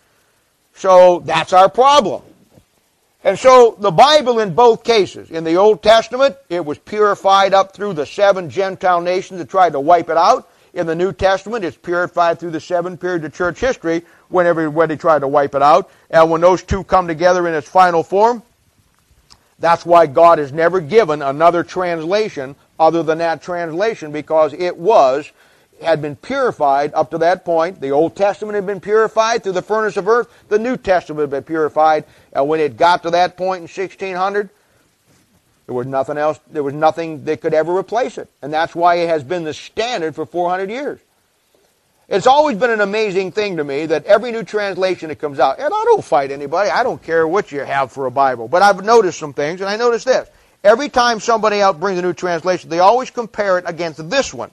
So that's our problem. And so the Bible in both cases, in the Old Testament, it was purified up through the 7 Gentile nations that tried to wipe it out. In the New Testament, it's purified through the 7 periods of church history when they tried to wipe it out. And when those two come together in its final form, that's why God has never given another translation other than that translation, because it had been purified up to that point. The Old Testament had been purified through the furnace of earth. The New Testament had been purified. And when it got to that point in 1600, there was nothing else. There was nothing that could ever replace it. And that's why it has been the standard for 400 years. It's always been an amazing thing to me that every new translation that comes out, and I don't fight anybody, I don't care what you have for a Bible, but I've noticed some things, and I noticed this. Every time somebody out brings a new translation, they always compare it against this one.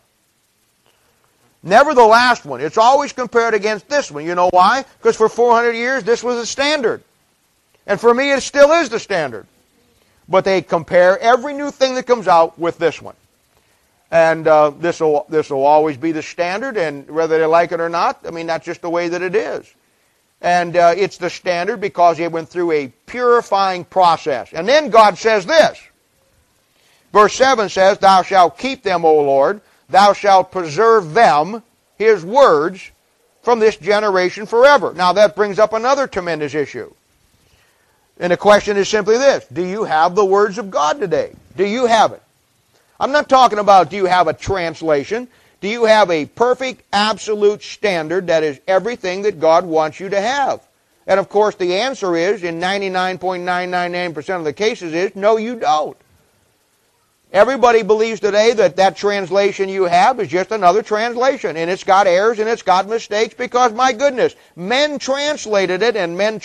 Never the last one. It's always compared against this one. You know why? Because for 400 years, this was the standard. And for me, it still is the standard. But they compare every new thing that comes out with this one. And this will always be the standard, and whether they like it or not, I mean, that's just the way that it is. And it's the standard because it went through a purifying process. And then God says this. Verse 7 says, Thou shalt keep them, O Lord. Thou shalt preserve them, His words, from this generation forever. Now that brings up another tremendous issue. And the question is simply this. Do you have the words of God today? Do you have it? I'm not talking about do you have a translation. Do you have a perfect, absolute standard that is everything that God wants you to have? And of course the answer is, in 99.999% of the cases is, no you don't. Everybody believes today that that translation you have is just another translation, and it's got errors and it's got mistakes because, my goodness, men translated it, and men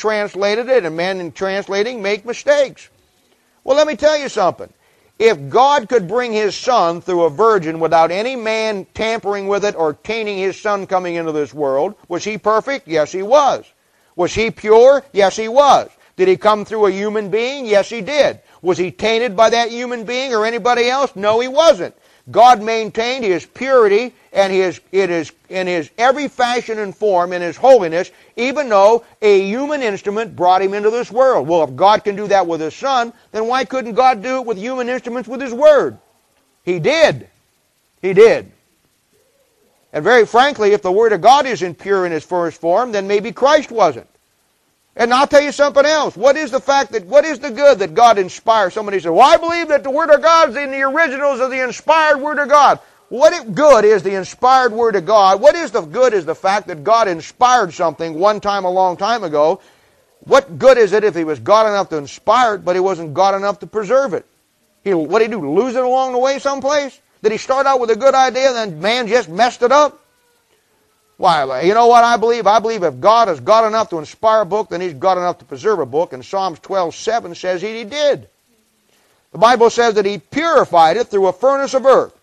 in translating make mistakes. Well, let me tell you something. If God could bring His Son through a virgin without any man tampering with it or tainting His Son coming into this world, was He perfect? Yes, He was. Was He pure? Yes, He was. Did He come through a human being? Yes, He did. Was He tainted by that human being or anybody else? No, He wasn't. God maintained His purity and it is in His every fashion and form in His holiness, even though a human instrument brought Him into this world. Well, if God can do that with His Son, then why couldn't God do it with human instruments with His Word? He did. He did. And very frankly, if the Word of God isn't pure in its first form, then maybe Christ wasn't. And I'll tell you something else. What is the good that God inspires? Somebody said, well, I believe that the Word of God is in the originals of the inspired Word of God. What good is the inspired Word of God? What is the good is the fact that God inspired something one time a long time ago. What good is it if He was God enough to inspire it, but He wasn't God enough to preserve it? What did He do, lose it along the way someplace? Did He start out with a good idea and then man just messed it up? Why, you know what I believe? I believe if God is God enough to inspire a book, then He's God enough to preserve a book. And Psalms 12:7 says He did. The Bible says that He purified it through a furnace of earth.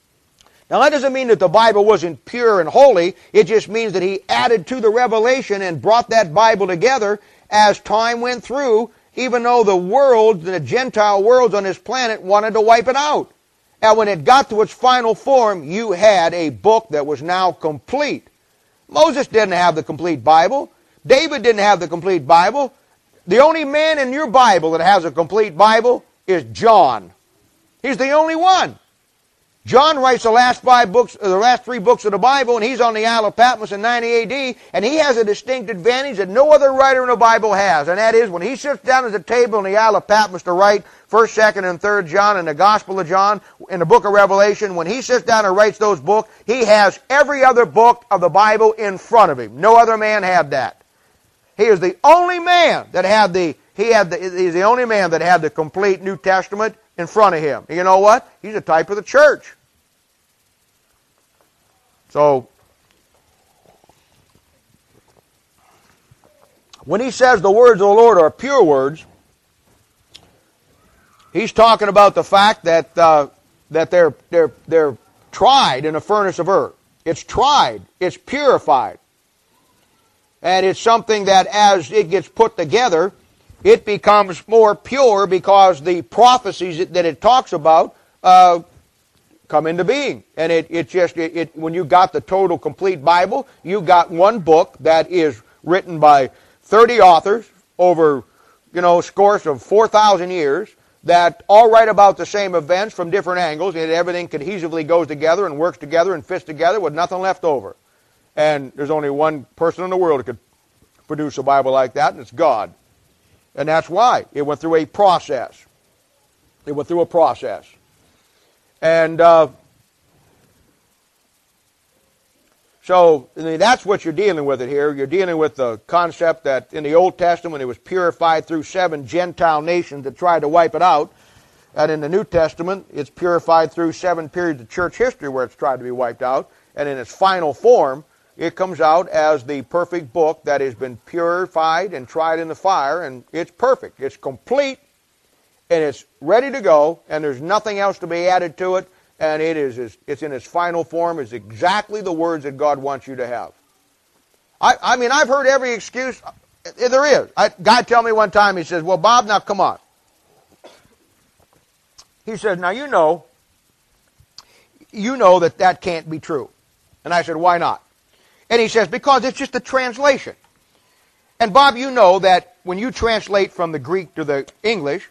Now that doesn't mean that the Bible wasn't pure and holy. It just means that He added to the revelation and brought that Bible together as time went through, even though the world, the Gentile worlds on this planet wanted to wipe it out. And when it got to its final form, you had a book that was now complete. Moses didn't have the complete Bible. David didn't have the complete Bible. The only man in your Bible that has a complete Bible is John. He's the only one. John writes the last 3 books of the Bible, and he's on the Isle of Patmos in 90 AD, and he has a distinct advantage that no other writer in the Bible has, and that is when he sits down at the table in the Isle of Patmos to write 1st, 2nd, and 3rd John and the Gospel of John in the book of Revelation, when he sits down and writes those books, he has every other book of the Bible in front of him. No other man had that. He is the only man that had he's the only man that had the complete New Testament in front of him. You know what? He's a type of the church. So, when he says the words of the Lord are pure words, he's talking about the fact that they're tried in a furnace of earth. It's tried. It's purified. And it's something that as it gets put together, it becomes more pure because the prophecies that it talks about come into being. And when you got the total complete Bible, you got one book that is written by 30 authors over, scores of 4,000 years that all write about the same events from different angles, and everything cohesively goes together and works together and fits together with nothing left over. And there's only one person in the world that could produce a Bible like that, and it's God. And that's why it went through a process. It went through a process. And so that's what you're dealing with it here. You're dealing with the concept that in the Old Testament it was purified through 7 Gentile nations that tried to wipe it out. And in the New Testament it's purified through 7 periods of church history where it's tried to be wiped out. And in its final form, it comes out as the perfect book that has been purified and tried in the fire. And it's perfect. It's complete. And it's ready to go, and there's nothing else to be added to it, and it's in its final form. It's exactly the words that God wants you to have. I mean, I've heard every excuse there is. A guy told me one time, he says, well, Bob, now come on. He says, now you know that that can't be true. And I said, why not? And he says, because it's just a translation. And Bob, you know that when you translate from the Greek to the English,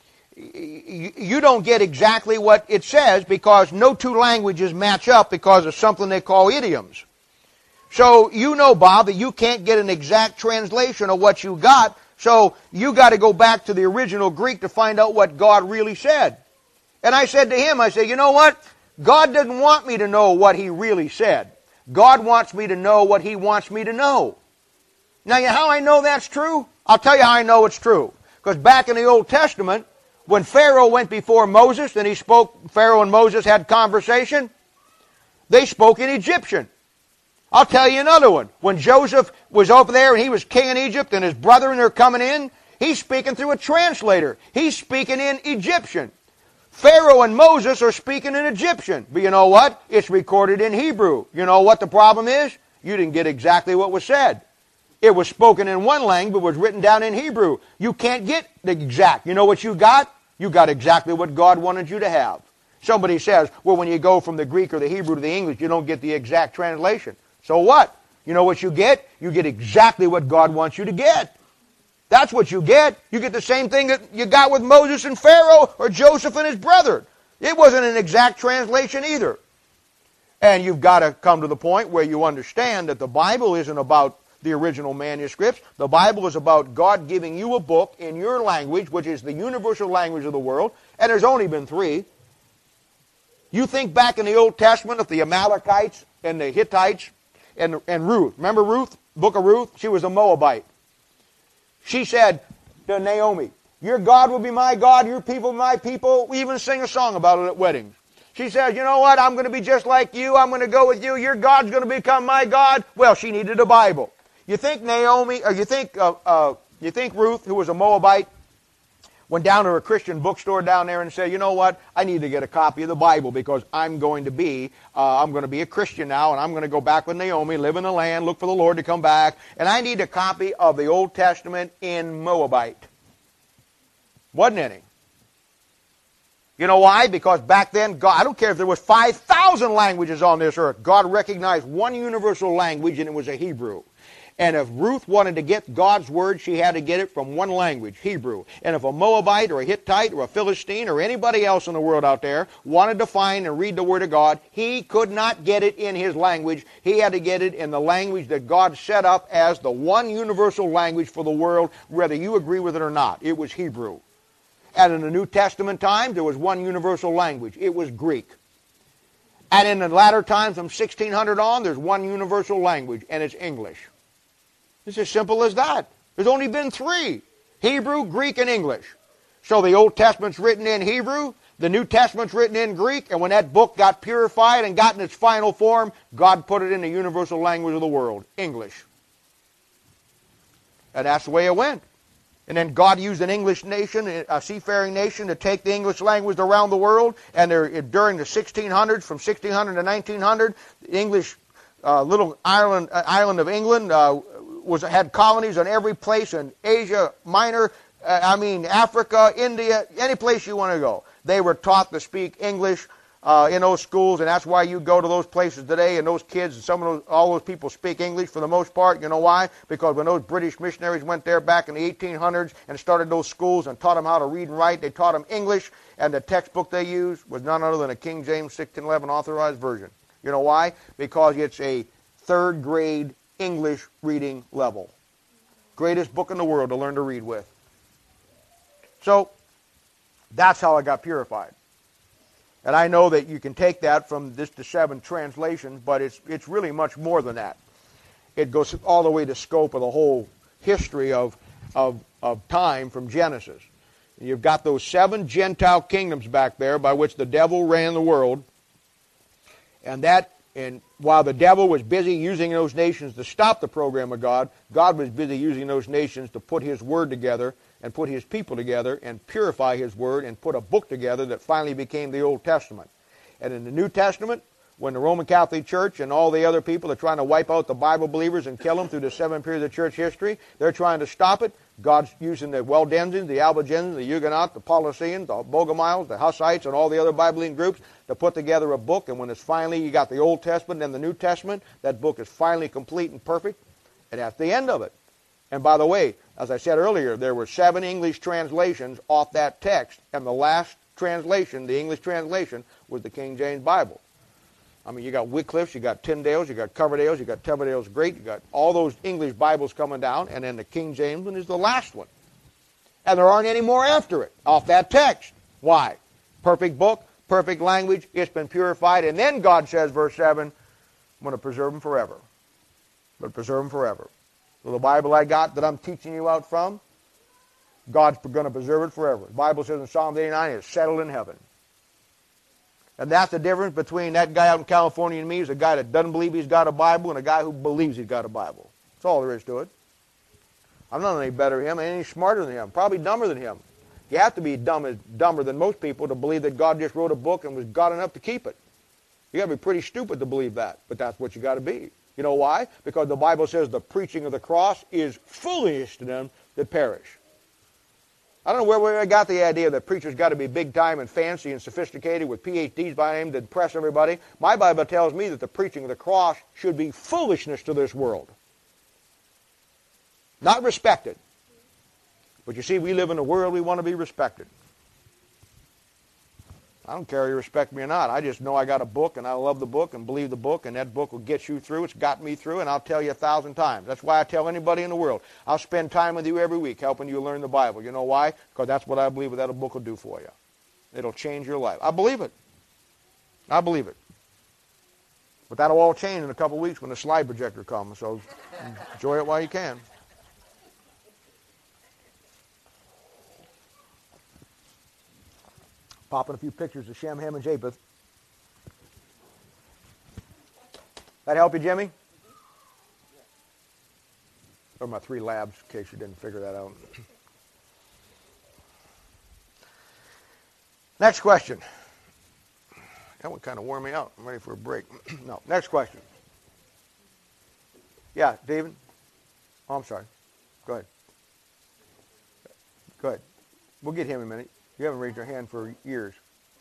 you don't get exactly what it says because no two languages match up because of something they call idioms. So you know, Bob, that you can't get an exact translation of what you got, so you got to go back to the original Greek to find out what God really said. And I said to him, I said, you know what? God doesn't want me to know what He really said. God wants me to know what He wants me to know. Now, how I know that's true? I'll tell you how I know it's true. Because back in the Old Testament, when Pharaoh went before Moses and he spoke, Pharaoh and Moses had conversation, they spoke in Egyptian. I'll tell you another one. When Joseph was over there and he was king in Egypt and his brethren are coming in, he's speaking through a translator. He's speaking in Egyptian. Pharaoh and Moses are speaking in Egyptian. But you know what? It's recorded in Hebrew. You know what the problem is? You didn't get exactly what was said. It was spoken in one language, but was written down in Hebrew. You can't get the exact. You know what you got? You got exactly what God wanted you to have. Somebody says, well, when you go from the Greek or the Hebrew to the English, you don't get the exact translation. So what? You know what you get? You get exactly what God wants you to get. That's what you get. You get the same thing that you got with Moses and Pharaoh or Joseph and his brethren. It wasn't an exact translation either. And you've got to come to the point where you understand that the Bible isn't about the original manuscripts. The Bible is about God giving you a book in your language, which is the universal language of the world, and there's only been 3. You think back in the Old Testament of the Amalekites and the Hittites and Ruth. Remember Ruth? Book of Ruth? She was a Moabite. She said to Naomi, your God will be my God, your people will be my people. We even sing a song about it at weddings. She says, you know what? I'm going to be just like you. I'm going to go with you. Your God's going to become my God. Well, she needed a Bible. You think Naomi, or you think Ruth, who was a Moabite, went down to a Christian bookstore down there and said, you know what? I need to get a copy of the Bible because I'm going to be a Christian now, and I'm going to go back with Naomi, live in the land, look for the Lord to come back, and I need a copy of the Old Testament in Moabite. Wasn't any. You know why? Because back then, God, I don't care if there was 5,000 languages on this earth, God recognized one universal language, and it was a Hebrew. And if Ruth wanted to get God's word, she had to get it from one language, Hebrew. And if a Moabite or a Hittite or a Philistine or anybody else in the world out there wanted to find and read the Word of God, he could not get it in his language. He had to get it in the language that God set up as the one universal language for the world, whether you agree with it or not. It was Hebrew. And in the New Testament times, there was one universal language. It was Greek. And in the latter times, from 1600 on, there's one universal language, and it's English. It's as simple as that. There's only been 3. Hebrew, Greek, and English. So the Old Testament's written in Hebrew, the New Testament's written in Greek, and when that book got purified and got in its final form, God put it in the universal language of the world, English. And that's the way it went. And then God used an English nation, a seafaring nation, to take the English language around the world. And during the 1600s, from 1600 to 1900, the English little island of England had colonies in every place in Asia Minor, Africa, India, any place you want to go. They were taught to speak English in those schools, and that's why you go to those places today, and those kids, and all those people speak English for the most part. You know why? Because when those British missionaries went there back in the 1800s and started those schools and taught them how to read and write, they taught them English, and the textbook they used was none other than a King James 1611 authorized version. You know why? Because it's a 3rd grade English reading level. Greatest book in the world to learn to read with. So, that's how I got purified. And I know that you can take that from this to 7 translations, but it's really much more than that. It goes all the way to scope of the whole history of time from Genesis. And you've got those 7 Gentile kingdoms back there by which the devil ran the world. And while the devil was busy using those nations to stop the program of God, God was busy using those nations to put His Word together and put His people together and purify His Word and put a book together that finally became the Old Testament. And in the New Testament, when the Roman Catholic Church and all the other people are trying to wipe out the Bible believers and kill them through the 7 periods of church history, they're trying to stop it. God's using the Waldensians, the Albigensians, the Huguenots, the Paulicians, the Bogomiles, the Hussites, and all the other Biblean groups to put together a book. And when it's finally, you got the Old Testament and the New Testament, that book is finally complete and perfect. And that's the end of it. And by the way, as I said earlier, there were 7 English translations off that text. And the last translation, the English translation, was the King James Bible. I mean, you got Wycliffe's, you got Tyndale's, you got Coverdale's, you got Coverdale's Great, you got all those English Bibles coming down, and then the King James one is the last one. And there aren't any more after it, off that text. Why? Perfect book, perfect language, it's been purified, and then God says, verse 7, I'm going to preserve them forever. I'm going to preserve them forever. So the Bible I got that I'm teaching you out from, God's going to preserve it forever. The Bible says in Psalm 89, it's settled in heaven. And that's the difference between that guy out in California and me, is a guy that doesn't believe he's got a Bible, and a guy who believes he's got a Bible. That's all there is to it. I'm not any better than him, any smarter than him, probably dumber than him. You have to be dumber than most people to believe that God just wrote a book and was God enough to keep it. You got to be pretty stupid to believe that, but that's what you got to be. You know why? Because the Bible says the preaching of the cross is foolish to them that perish. I don't know where we got the idea that preachers got to be big time and fancy and sophisticated with PhDs by name to impress everybody. My Bible tells me that the preaching of the cross should be foolishness to this world. Not respected. But you see, we live in a world we want to be respected. I don't care if you respect me or not. I just know I got a book, and I love the book and believe the book, and that book will get you through. It's got me through, and I'll tell you 1,000 times. That's why I tell anybody in the world, I'll spend time with you every week helping you learn the Bible. You know why? Because that's what I believe that a book will do for you. It'll change your life. I believe it. I believe it. But that'll all change in a couple weeks when the slide projector comes, so enjoy it while you can. Popping a few pictures of Shem, Ham, and Japheth. That help you, Jimmy? Those are my 3 labs, in case you didn't figure that out. Next question. That one kind of wore me out. I'm ready for a break. No, next question. Yeah, David? Oh, I'm sorry. Go ahead. Go ahead. We'll get him in a minute. You haven't raised your hand for years.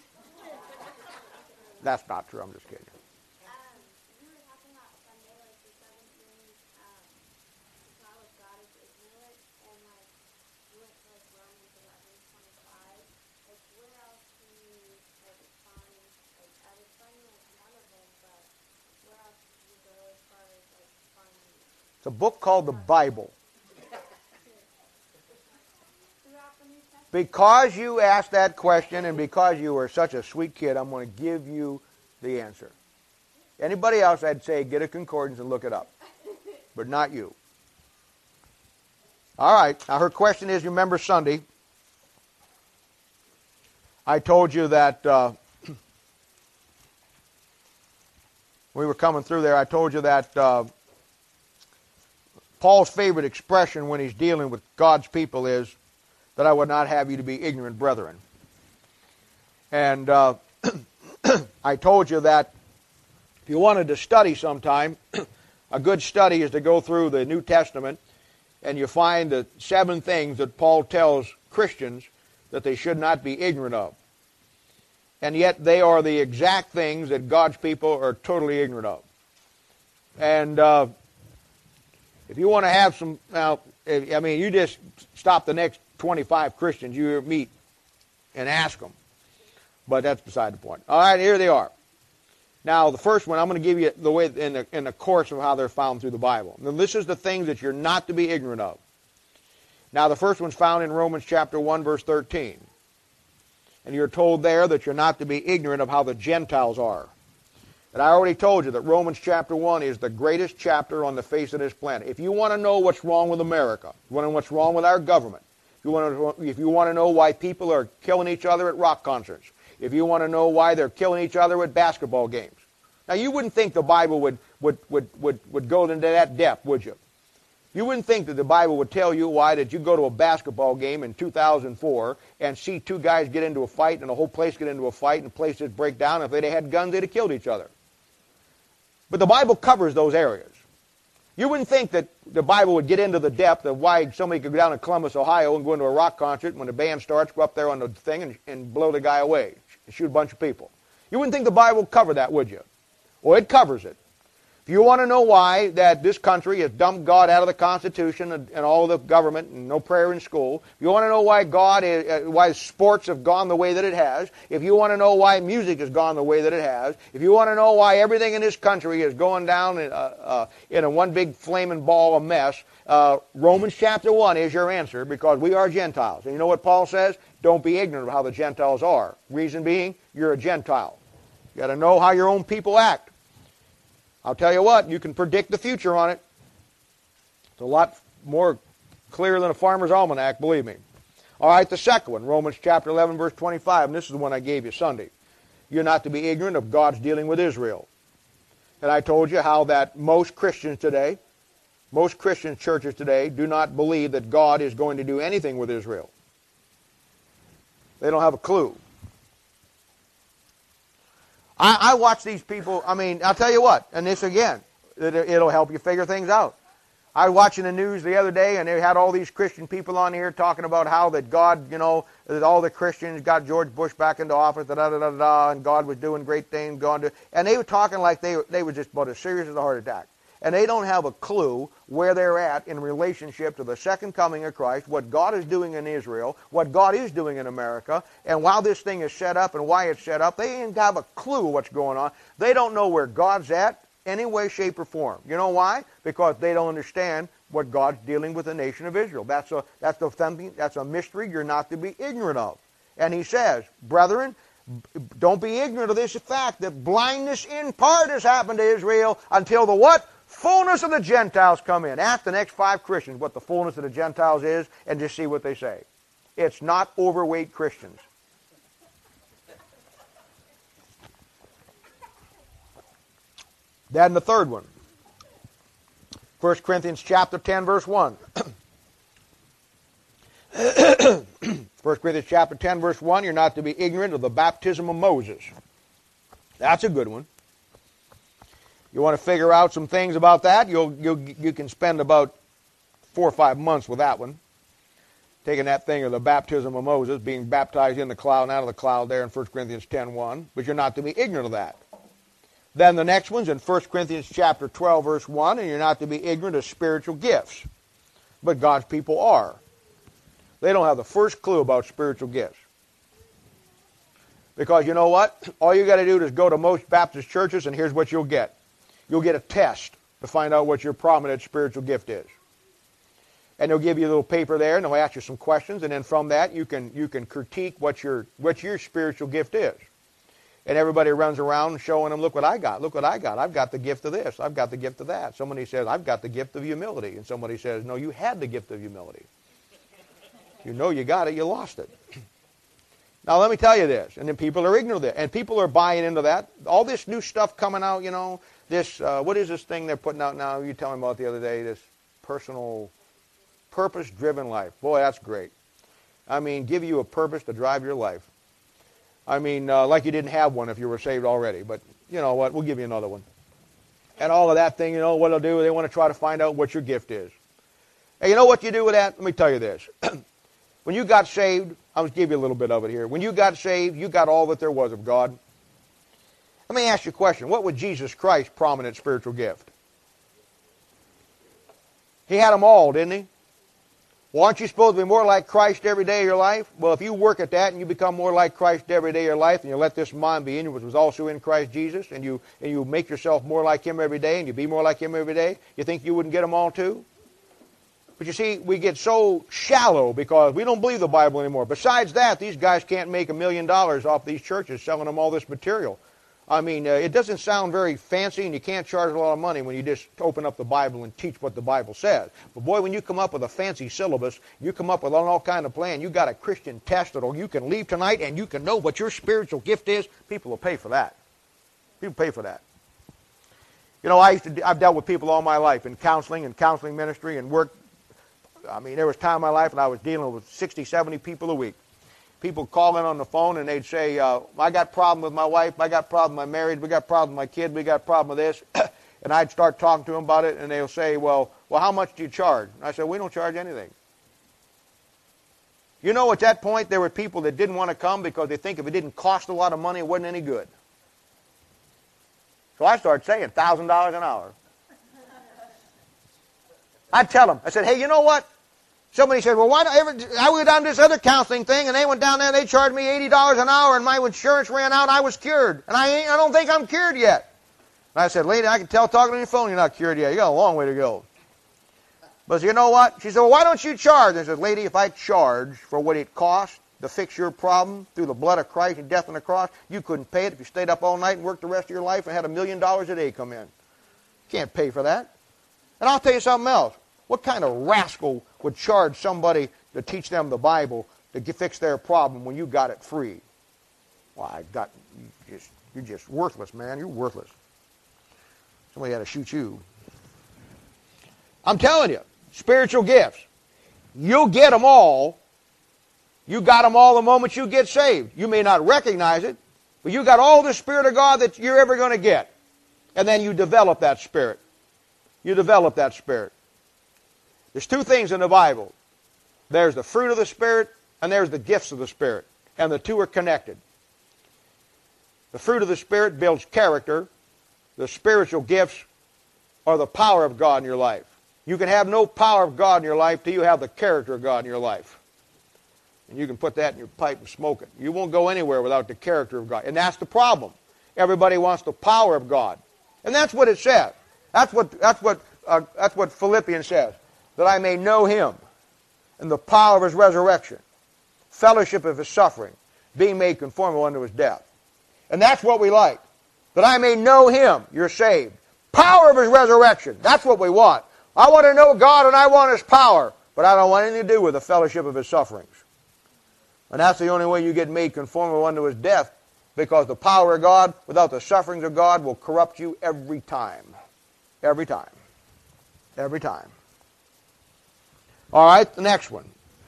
That's not true. I'm just kidding. You were talking about Sunday, like the 7 things, not with God is ignorant, and like you went to like Romans 11:25. Like where else can you like find like I was finding like one of them, but where else can you go as far as like finding? It's a book called the Bible. Because you asked that question and because you were such a sweet kid, I'm going to give you the answer. Anybody else, I'd say get a concordance and look it up. But not you. All right. Now her question is, you remember Sunday, I told you that we were coming through there, I told you that Paul's favorite expression when he's dealing with God's people is that I would not have you to be ignorant, brethren. And I told you that if you wanted to study sometime, a good study is to go through the New Testament and you find the 7 things that Paul tells Christians that they should not be ignorant of. And yet they are the exact things that God's people are totally ignorant of. And if you want to have some, now, I mean, you just stop the next 25 Christians you meet and ask them. But that's beside the point. All right, here they are. Now, the first one, I'm going to give you the way in the course of how they're found through the Bible. Now, this is the things that you're not to be ignorant of. Now, the first one's found in Romans chapter 1, verse 13. And you're told there that you're not to be ignorant of how the Gentiles are. And I already told you that Romans chapter 1 is the greatest chapter on the face of this planet. If you want to know what's wrong with America, you want to know what's wrong with our government, if you want to know why people are killing each other at rock concerts, if you want to know why they're killing each other at basketball games. Now, you wouldn't think the Bible would go into that depth, would you? You wouldn't think that the Bible would tell you why did you go to a basketball game in 2004 and see 2 guys get into a fight and the whole place get into a fight and the place just break down. If they'd have had guns, they'd have killed each other. But the Bible covers those areas. You wouldn't think that the Bible would get into the depth of why somebody could go down to Columbus, Ohio and go into a rock concert when the band starts, go up there on the thing and blow the guy away, shoot a bunch of people. You wouldn't think the Bible would cover that, would you? Well, it covers it. If you want to know why that this country has dumped God out of the Constitution and all of the government and no prayer in school, if you want to know why why sports have gone the way that it has, if you want to know why music has gone the way that it has, if you want to know why everything in this country is going down in a one big flaming ball of mess, Romans chapter 1 is your answer, because we are Gentiles. And you know what Paul says? Don't be ignorant of how the Gentiles are. Reason being, you're a Gentile. You got to know how your own people act. I'll tell you what, you can predict the future on it. It's a lot more clear than a farmer's almanac, believe me. All right, the second one, Romans chapter 11, verse 25, and this is the one I gave you Sunday. You're not to be ignorant of God's dealing with Israel. And I told you how that most Christians today, most Christian churches today, do not believe that God is going to do anything with Israel. They don't have a clue. I watch these people. I mean, I'll tell you what, and this again, it'll help you figure things out. I was watching the news the other day, and they had all these Christian people on here talking about how that God, you know, that all the Christians got George Bush back into office, and God was doing great things, and they were talking like they were just about as serious as a heart attack. And they don't have a clue where they're at in relationship to the second coming of Christ, what God is doing in Israel, what God is doing in America, and how this thing is set up and why it's set up. They didn't have a clue what's going on. They don't know where God's at any way, shape, or form. You know why? Because they don't understand what God's dealing with the nation of Israel. That's a mystery you're not to be ignorant of. And he says, brethren, don't be ignorant of this fact that blindness in part has happened to Israel until the what? Fullness of the Gentiles come in. Ask the next 5 Christians what the fullness of the Gentiles is and just see what they say. It's not overweight Christians. Then the third one. 1 Corinthians chapter 10, verse 1. 1 Corinthians chapter 10, verse 1, you're not to be ignorant of the baptism of Moses. That's a good one. You want to figure out some things about that, you can spend about 4 or 5 months with that one. Taking that thing of the baptism of Moses, being baptized in the cloud and out of the cloud there in 1 Corinthians 10:1. But you're not to be ignorant of that. Then the next one's in 1 Corinthians chapter 12, verse 1, and you're not to be ignorant of spiritual gifts. But God's people are. They don't have the first clue about spiritual gifts. Because you know what? All you got to do is go to most Baptist churches, and here's what you'll get. You'll get a test to find out what your prominent spiritual gift is. And they'll give you a little paper there, and they'll ask you some questions, and then from that you can critique what your spiritual gift is. And everybody runs around showing them, look what I got, look what I got. I've got the gift of this, I've got the gift of that. Somebody says, I've got the gift of humility. And somebody says, no, you had the gift of humility. You know you got it, you lost it. Now let me tell you this, and then people are ignorant of it, and people are buying into that. All this new stuff coming out, you know, this, what is this thing they're putting out now? You told me about the other day, this personal, purpose-driven life. Boy, that's great. I mean, give you a purpose to drive your life. I mean, like you didn't have one if you were saved already, but you know what, we'll give you another one. And all of that thing, you know, what they'll do, they want to try to find out what your gift is. And you know what you do with that? Let me tell you this. When you got saved, I'll just give you a little bit of it here. When you got saved, you got all that there was of God. Let me ask you a question. What was Jesus Christ's prominent spiritual gift? He had them all, didn't he? Well, aren't you supposed to be more like Christ every day of your life? Well, if you work at that and you become more like Christ every day of your life, and you let this mind be in you, which was also in Christ Jesus, and you make yourself more like Him every day, and you be more like Him every day, you think you wouldn't get them all too? But you see, we get so shallow because we don't believe the Bible anymore. Besides that, these guys can't make $1 million off these churches selling them all this material. I mean, it doesn't sound very fancy, and you can't charge a lot of money when you just open up the Bible and teach what the Bible says. But boy, when you come up with a fancy syllabus, you come up with all kind of plan, you got a Christian test that you can leave tonight and you can know what your spiritual gift is, people will pay for that. People pay for that. You know, I've dealt with people all my life in counseling and counseling ministry and work. I mean, there was time in my life when I was dealing with 60, 70 people a week. People calling on the phone and they'd say, I got a problem with my wife, I got a problem with my marriage, we got a problem with my kid, we got a problem with this. And I'd start talking to them about it, and they'll say, well, how much do you charge? And I said, we don't charge anything. You know, at that point, there were people that didn't want to come because they think if it didn't cost a lot of money, it wasn't any good. So I started saying $1,000 an hour. I'd tell them, I said, hey, you know what? Somebody said, well, why don't I went down to this other counseling thing, and they went down there, they charged me $80 an hour, and my insurance ran out, I was cured. And I don't think I'm cured yet. And I said, lady, I can tell talking on your phone you're not cured yet. You got a long way to go. But you know what? She said, well, why don't you charge? I said, lady, if I charge for what it costs to fix your problem through the blood of Christ and death on the cross, you couldn't pay it if you stayed up all night and worked the rest of your life and had $1 million a day come in. You can't pay for that. And I'll tell you something else. What kind of rascal would charge somebody to teach them the Bible to fix their problem when you got it free? Well, you're just worthless, man. You're worthless. Somebody had to shoot you. I'm telling you, spiritual gifts. You'll get them all. You got them all the moment you get saved. You may not recognize it, but you got all the Spirit of God that you're ever going to get. And then you develop that Spirit. You develop that Spirit. There's two things in the Bible. There's the fruit of the Spirit, and there's the gifts of the Spirit. And the two are connected. The fruit of the Spirit builds character. The spiritual gifts are the power of God in your life. You can have no power of God in your life till you have the character of God in your life. And you can put that in your pipe and smoke it. You won't go anywhere without the character of God. And that's the problem. Everybody wants the power of God. And that's what it says. That's what Philippians says. That I may know Him and the power of His resurrection, fellowship of His suffering, being made conformable unto His death. And that's what we like. That I may know Him, you're saved. Power of His resurrection, that's what we want. I want to know God and I want His power, but I don't want anything to do with the fellowship of His sufferings. And that's the only way you get made conformable unto His death, because the power of God without the sufferings of God will corrupt you every time. Every time. Every time. All right, the next one.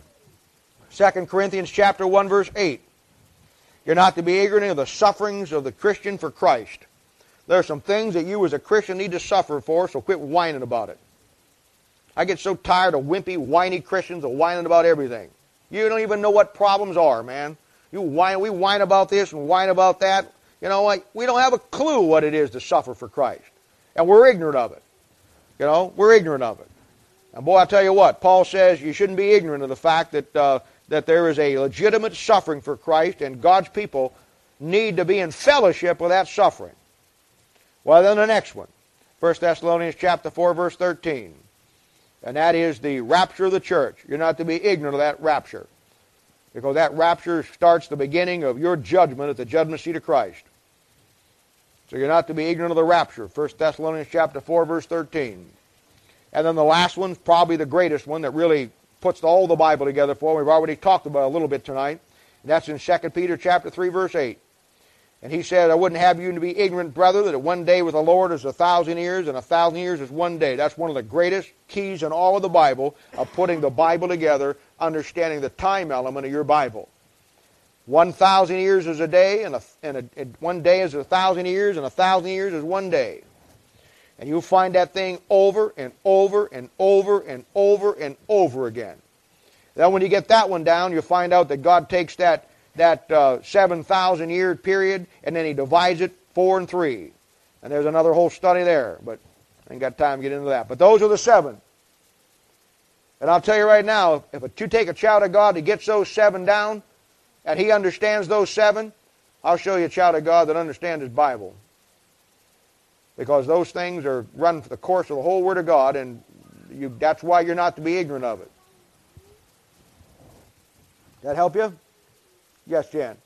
2 Corinthians chapter 1, verse 8. You're not to be ignorant of the sufferings of the Christian for Christ. There are some things that you as a Christian need to suffer for, so quit whining about it. I get so tired of wimpy, whiny Christians whining about everything. You don't even know what problems are, man. We whine about this and whine about that. You know, like, we don't have a clue what it is to suffer for Christ. And we're ignorant of it. You know, we're ignorant of it. And boy, I'll tell you what, Paul says you shouldn't be ignorant of the fact that there is a legitimate suffering for Christ, and God's people need to be in fellowship with that suffering. Well, then the next one, 1 Thessalonians chapter 4, verse 13. And that is the rapture of the church. You're not to be ignorant of that rapture, because that rapture starts the beginning of your judgment at the judgment seat of Christ. So you're not to be ignorant of the rapture. 1 Thessalonians chapter 4, verse 13. And then the last one's probably the greatest one that really puts all the Bible together for. We've already talked about it a little bit tonight. And that's in 2 Peter chapter 3, verse 8. And he said, I wouldn't have you to be ignorant, brother, that one day with the Lord is 1,000 years, and 1,000 years is one day. That's one of the greatest keys in all of the Bible, of putting the Bible together, understanding the time element of your Bible. 1,000 years is a day, and one day is 1,000 years, and 1,000 years is one day. And you'll find that thing over and over and over and over and over again. Then when you get that one down, you'll find out that God takes that 7,000 year period, and then He divides it 4 and 3. And there's another whole study there, but I ain't got time to get into that. But those are the 7. And I'll tell you right now, if you take a child of God that gets those 7 down, and he understands those 7, I'll show you a child of God that understands his Bible. Because those things are run for the course of the whole Word of God, and that's why you're not to be ignorant of it. That help you? Yes, Jan.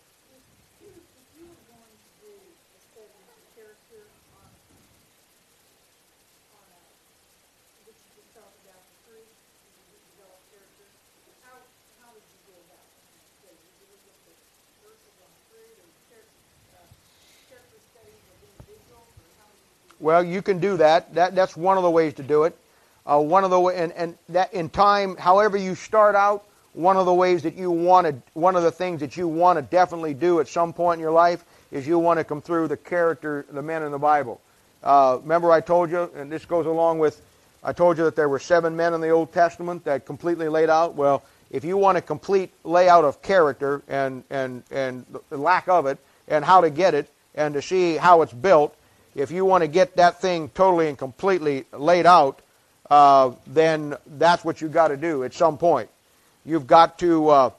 Well, you can do that. That's one of the ways to do it. One of that in time, however you start out, one of the things that you want to definitely do at some point in your life is you want to come through the character, the men in the Bible. Remember I told you, and this goes along with, I told you that there were 7 men in the Old Testament that completely laid out. Well, if you want a complete layout of character and the lack of it and how to get it and to see how it's built, if you want to get that thing totally and completely laid out, then that's what you've got to do at some point. You've got to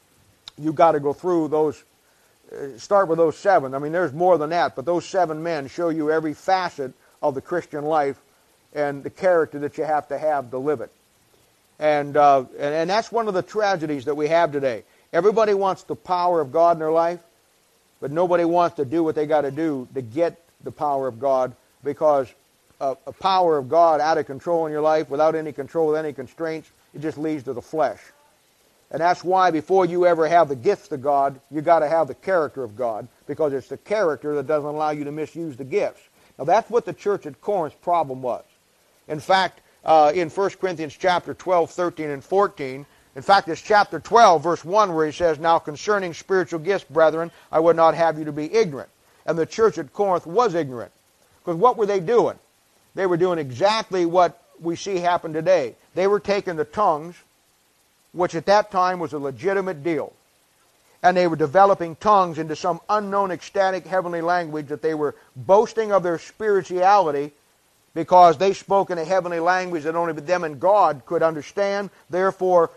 go through those. Start with those 7. I mean, there's more than that, but those 7 men show you every facet of the Christian life and the character that you have to live it. And that's one of the tragedies that we have today. Everybody wants the power of God in their life, but nobody wants to do what they got to do to get the power of God, because a power of God out of control in your life, without any control, with any constraints, it just leads to the flesh. And that's why before you ever have the gifts of God, you got to have the character of God, because it's the character that doesn't allow you to misuse the gifts. Now that's what the church at Corinth's problem was. In fact, in 1 Corinthians chapter 12, 13, and 14, in fact, it's chapter 12, verse 1, where he says, "Now concerning spiritual gifts, brethren, I would not have you to be ignorant." And the church at Corinth was ignorant. Because what were they doing? They were doing exactly what we see happen today. They were taking the tongues, which at that time was a legitimate deal, and they were developing tongues into some unknown ecstatic heavenly language that they were boasting of their spirituality because they spoke in a heavenly language that only them and God could understand, therefore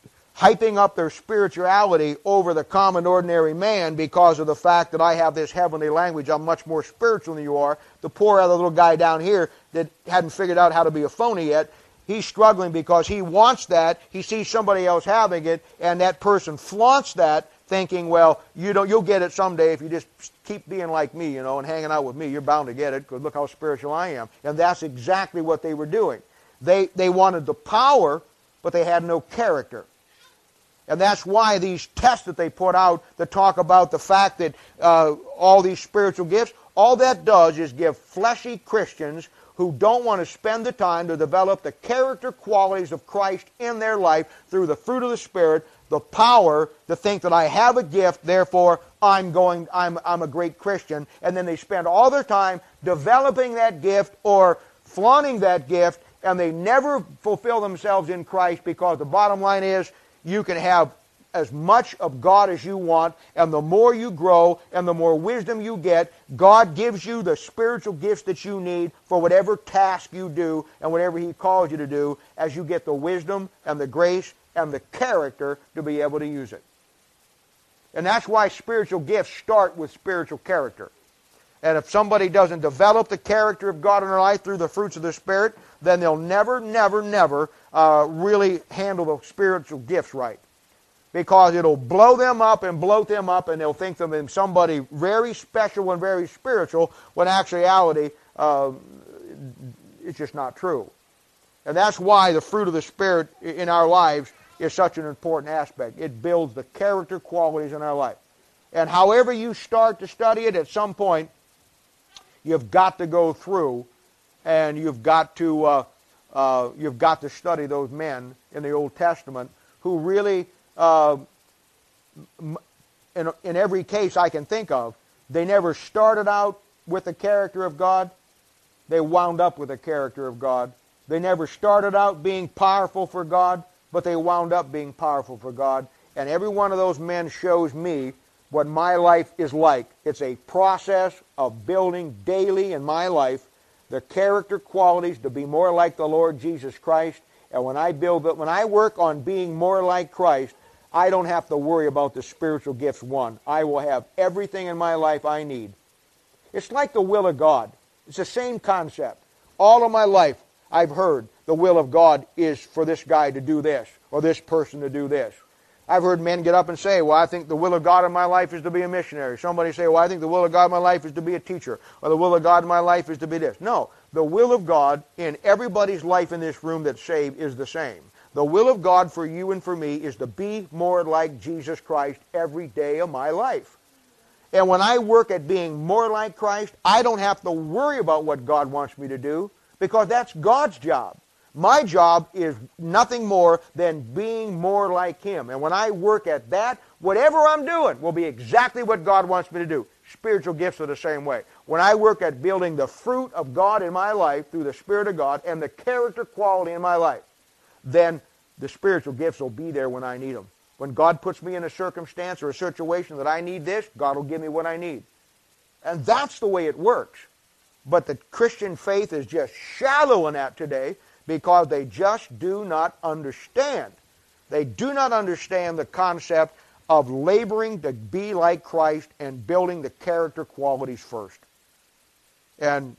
hyping up their spirituality over the common ordinary man because of the fact that I have this heavenly language. I'm much more spiritual than you are. The poor other little guy down here that hadn't figured out how to be a phony yet, he's struggling because he wants that. He sees somebody else having it, and that person flaunts that, thinking, well, you'll get it someday if you just keep being like me, and hanging out with me. You're bound to get it, because look how spiritual I am. And that's exactly what they were doing. They wanted the power, but they had no character. And that's why these tests that they put out that talk about the fact that all these spiritual gifts, all that does is give fleshy Christians who don't want to spend the time to develop the character qualities of Christ in their life through the fruit of the Spirit, the power to think that I have a gift, therefore I'm a great Christian, and then they spend all their time developing that gift or flaunting that gift, and they never fulfill themselves in Christ, because the bottom line is you can have as much of God as you want, and the more you grow and the more wisdom you get, God gives you the spiritual gifts that you need for whatever task you do and whatever He calls you to do, as you get the wisdom and the grace and the character to be able to use it. And that's why spiritual gifts start with spiritual character. And if somebody doesn't develop the character of God in their life through the fruits of the Spirit, then they'll never really handle the spiritual gifts right. Because it'll blow them up and bloat them up, and they'll think them somebody very special and very spiritual, when actuality, it's just not true. And that's why the fruit of the Spirit in our lives is such an important aspect. It builds the character qualities in our life. And however you start to study it, at some point, you've got to go through, and you've got to study those men in the Old Testament who really, in every case I can think of, they never started out with the character of God. They wound up with the character of God. They never started out being powerful for God, but they wound up being powerful for God. And every one of those men shows me what my life is like. It's a process of building daily in my life the character qualities to be more like the Lord Jesus Christ. And when I work on being more like Christ, I don't have to worry about the spiritual gifts won. I will have everything in my life I need. It's like the will of God. It's the same concept. All of my life I've heard the will of God is for this guy to do this, or this person to do this. I've heard men get up and say, well, I think the will of God in my life is to be a missionary. Somebody say, well, I think the will of God in my life is to be a teacher, or the will of God in my life is to be this. No, the will of God in everybody's life in this room that's saved is the same. The will of God for you and for me is to be more like Jesus Christ every day of my life. And when I work at being more like Christ, I don't have to worry about what God wants me to do, because that's God's job. My job is nothing more than being more like Him. And when I work at that, whatever I'm doing will be exactly what God wants me to do. Spiritual gifts are the same way. when I work at building the fruit of God in my life through the Spirit of God and the character quality in my life, then the spiritual gifts will be there when I need them. When God puts me in a circumstance or a situation that I need this, God will give me what I need. And that's the way it works. But the Christian faith is just shallow in that today because they just do not understand. They do not understand the concept of laboring to be like Christ and building the character qualities first. And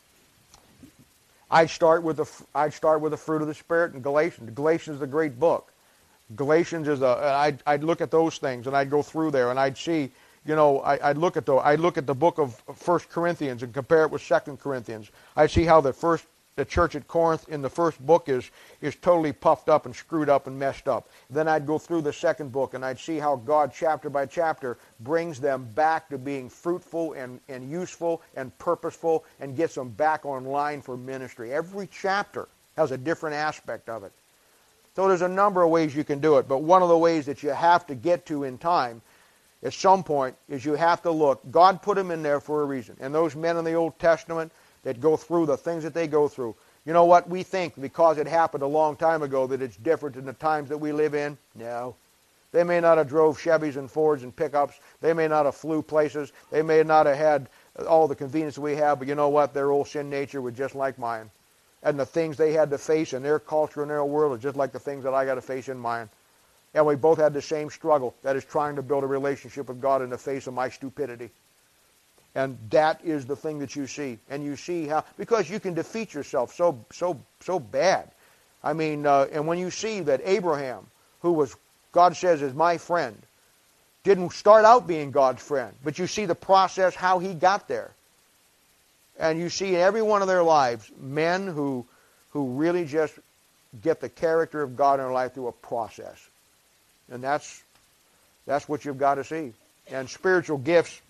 I'd start with the fruit of the Spirit in Galatians. Galatians is a great book. Galatians is I'd look at those things and I'd go through there and I'd see, I'd look at the book of 1 Corinthians and compare it with 2 Corinthians. I'd see how the church at Corinth in the first book is totally puffed up and screwed up and messed up. Then I'd go through the second book and I'd see how God chapter by chapter brings them back to being fruitful and useful and purposeful and gets them back online for ministry. Every chapter has a different aspect of it. So there's a number of ways you can do it, but one of the ways that you have to get to in time at some point is you have to look. God put them in there for a reason. And those men in the Old Testament that go through the things that they go through, you know what? We think because it happened a long time ago that it's different in the times that we live in. No. They may not have drove Chevys and Fords and pickups. They may not have flew places. They may not have had all the convenience we have, but you know what? Their old sin nature was just like mine. And the things they had to face in their culture and their world are just like the things that I got to face in mine. And we both had the same struggle, that is trying to build a relationship with God in the face of my stupidity. And that is the thing that you see. And you see how, because you can defeat yourself so bad. I mean, and when you see that Abraham, who was, God says, is my friend, didn't start out being God's friend, but you see the process, how he got there. And you see in every one of their lives, men who really just get the character of God in their life through a process. And that's what you've got to see. And spiritual gifts,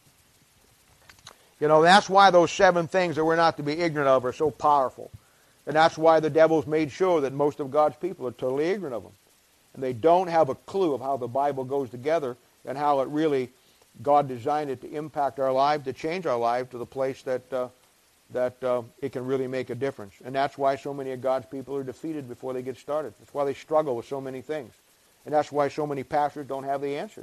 that's why those 7 things that we're not to be ignorant of are so powerful. And that's why the devil's made sure that most of God's people are totally ignorant of them. And they don't have a clue of how the Bible goes together and how it really, God designed it to impact our lives, to change our lives to the place that it can really make a difference. And that's why so many of God's people are defeated before they get started. That's why they struggle with so many things. And that's why so many pastors don't have the answers.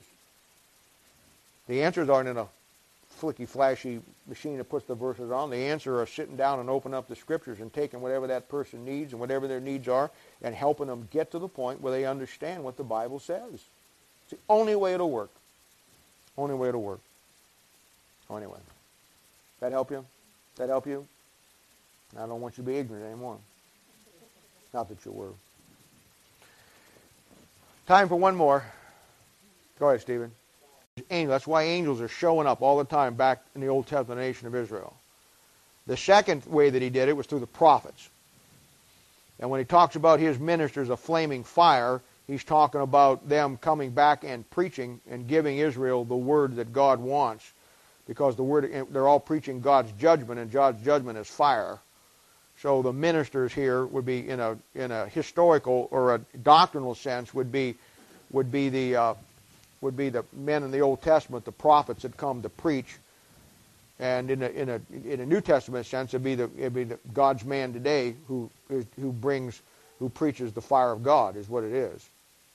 The answers aren't in a flicky, flashy machine that puts the verses on. The answer are sitting down and opening up the Scriptures and taking whatever that person needs and whatever their needs are and helping them get to the point where they understand what the Bible says. It's the only way it'll work. Only way it'll work. Anyway. That help you? That help you? I don't want you to be ignorant anymore. Not that you were. Time for one more. Go ahead, Stephen. Angels. That's why angels are showing up all the time back in the Old Testament nation of Israel. The second way that he did it was through the prophets. And when he talks about his ministers of flaming fire, he's talking about them coming back and preaching and giving Israel the word that God wants. Because they're all preaching God's judgment, and God's judgment is fire. So the ministers here would be in a historical or a doctrinal sense would be the men in the Old Testament, the prophets that come to preach, and in a New Testament sense it'd be the God's man today who preaches the fire of God is what it is.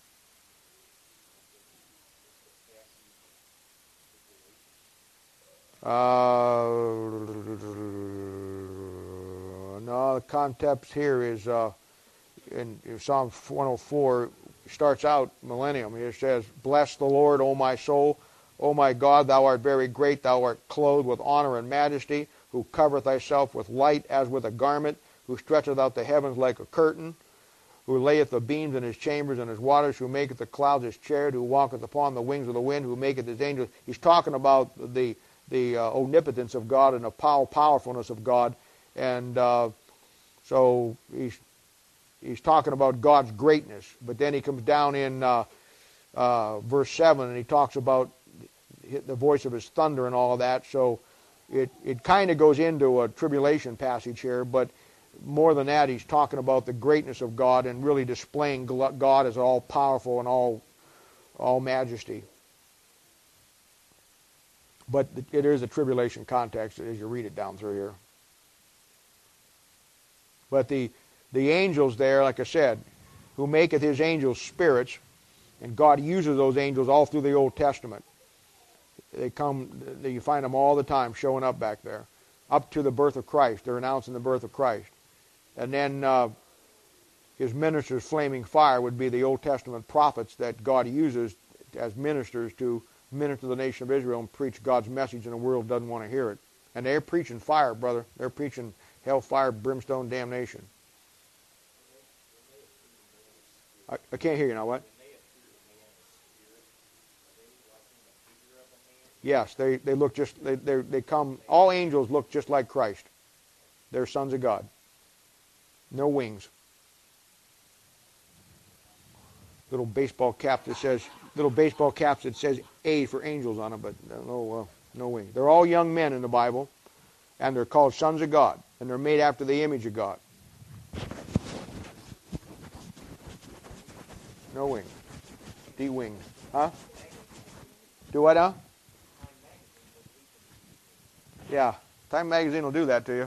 No, the context here is in Psalm 104, starts out millennium. It says, "Bless the Lord, O my soul. O my God, thou art very great. Thou art clothed with honor and majesty, who covereth thyself with light as with a garment, who stretcheth out the heavens like a curtain, who layeth the beams in his chambers and his waters, who maketh the clouds his chariot, who walketh upon the wings of the wind, who maketh his angels." He's talking about the omnipotence of God and the powerfulness of God. And so he's talking about God's greatness. But then he comes down in verse 7 and he talks about the voice of his thunder and all of that. So it kind of goes into a tribulation passage here, but more than that, he's talking about the greatness of God and really displaying God as all powerful and all majesty. But it is a tribulation context as you read it down through here. But the angels there, like I said, who maketh his angels spirits, and God uses those angels all through the Old Testament. They come, you find them all the time showing up back there, up to the birth of Christ. They're announcing the birth of Christ. And then his ministers, flaming fire, would be the Old Testament prophets that God uses as ministers to minister to the nation of Israel and preach God's message, and the world doesn't want to hear it. And they're preaching fire, brother. They're preaching hellfire, brimstone, damnation. I can't hear you now. What? Yes, they look just, they come, all angels look just like Christ. They're sons of God. No wings. Little baseball caps that says A for angels on them, but no wings. They're all young men in the Bible, and they're called sons of God, and they're made after the image of God. No wings. De-winged. Huh? Do what now? Yeah. Time Magazine will do that to you.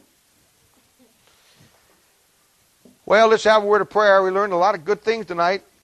Well, let's have a word of prayer. We learned a lot of good things tonight.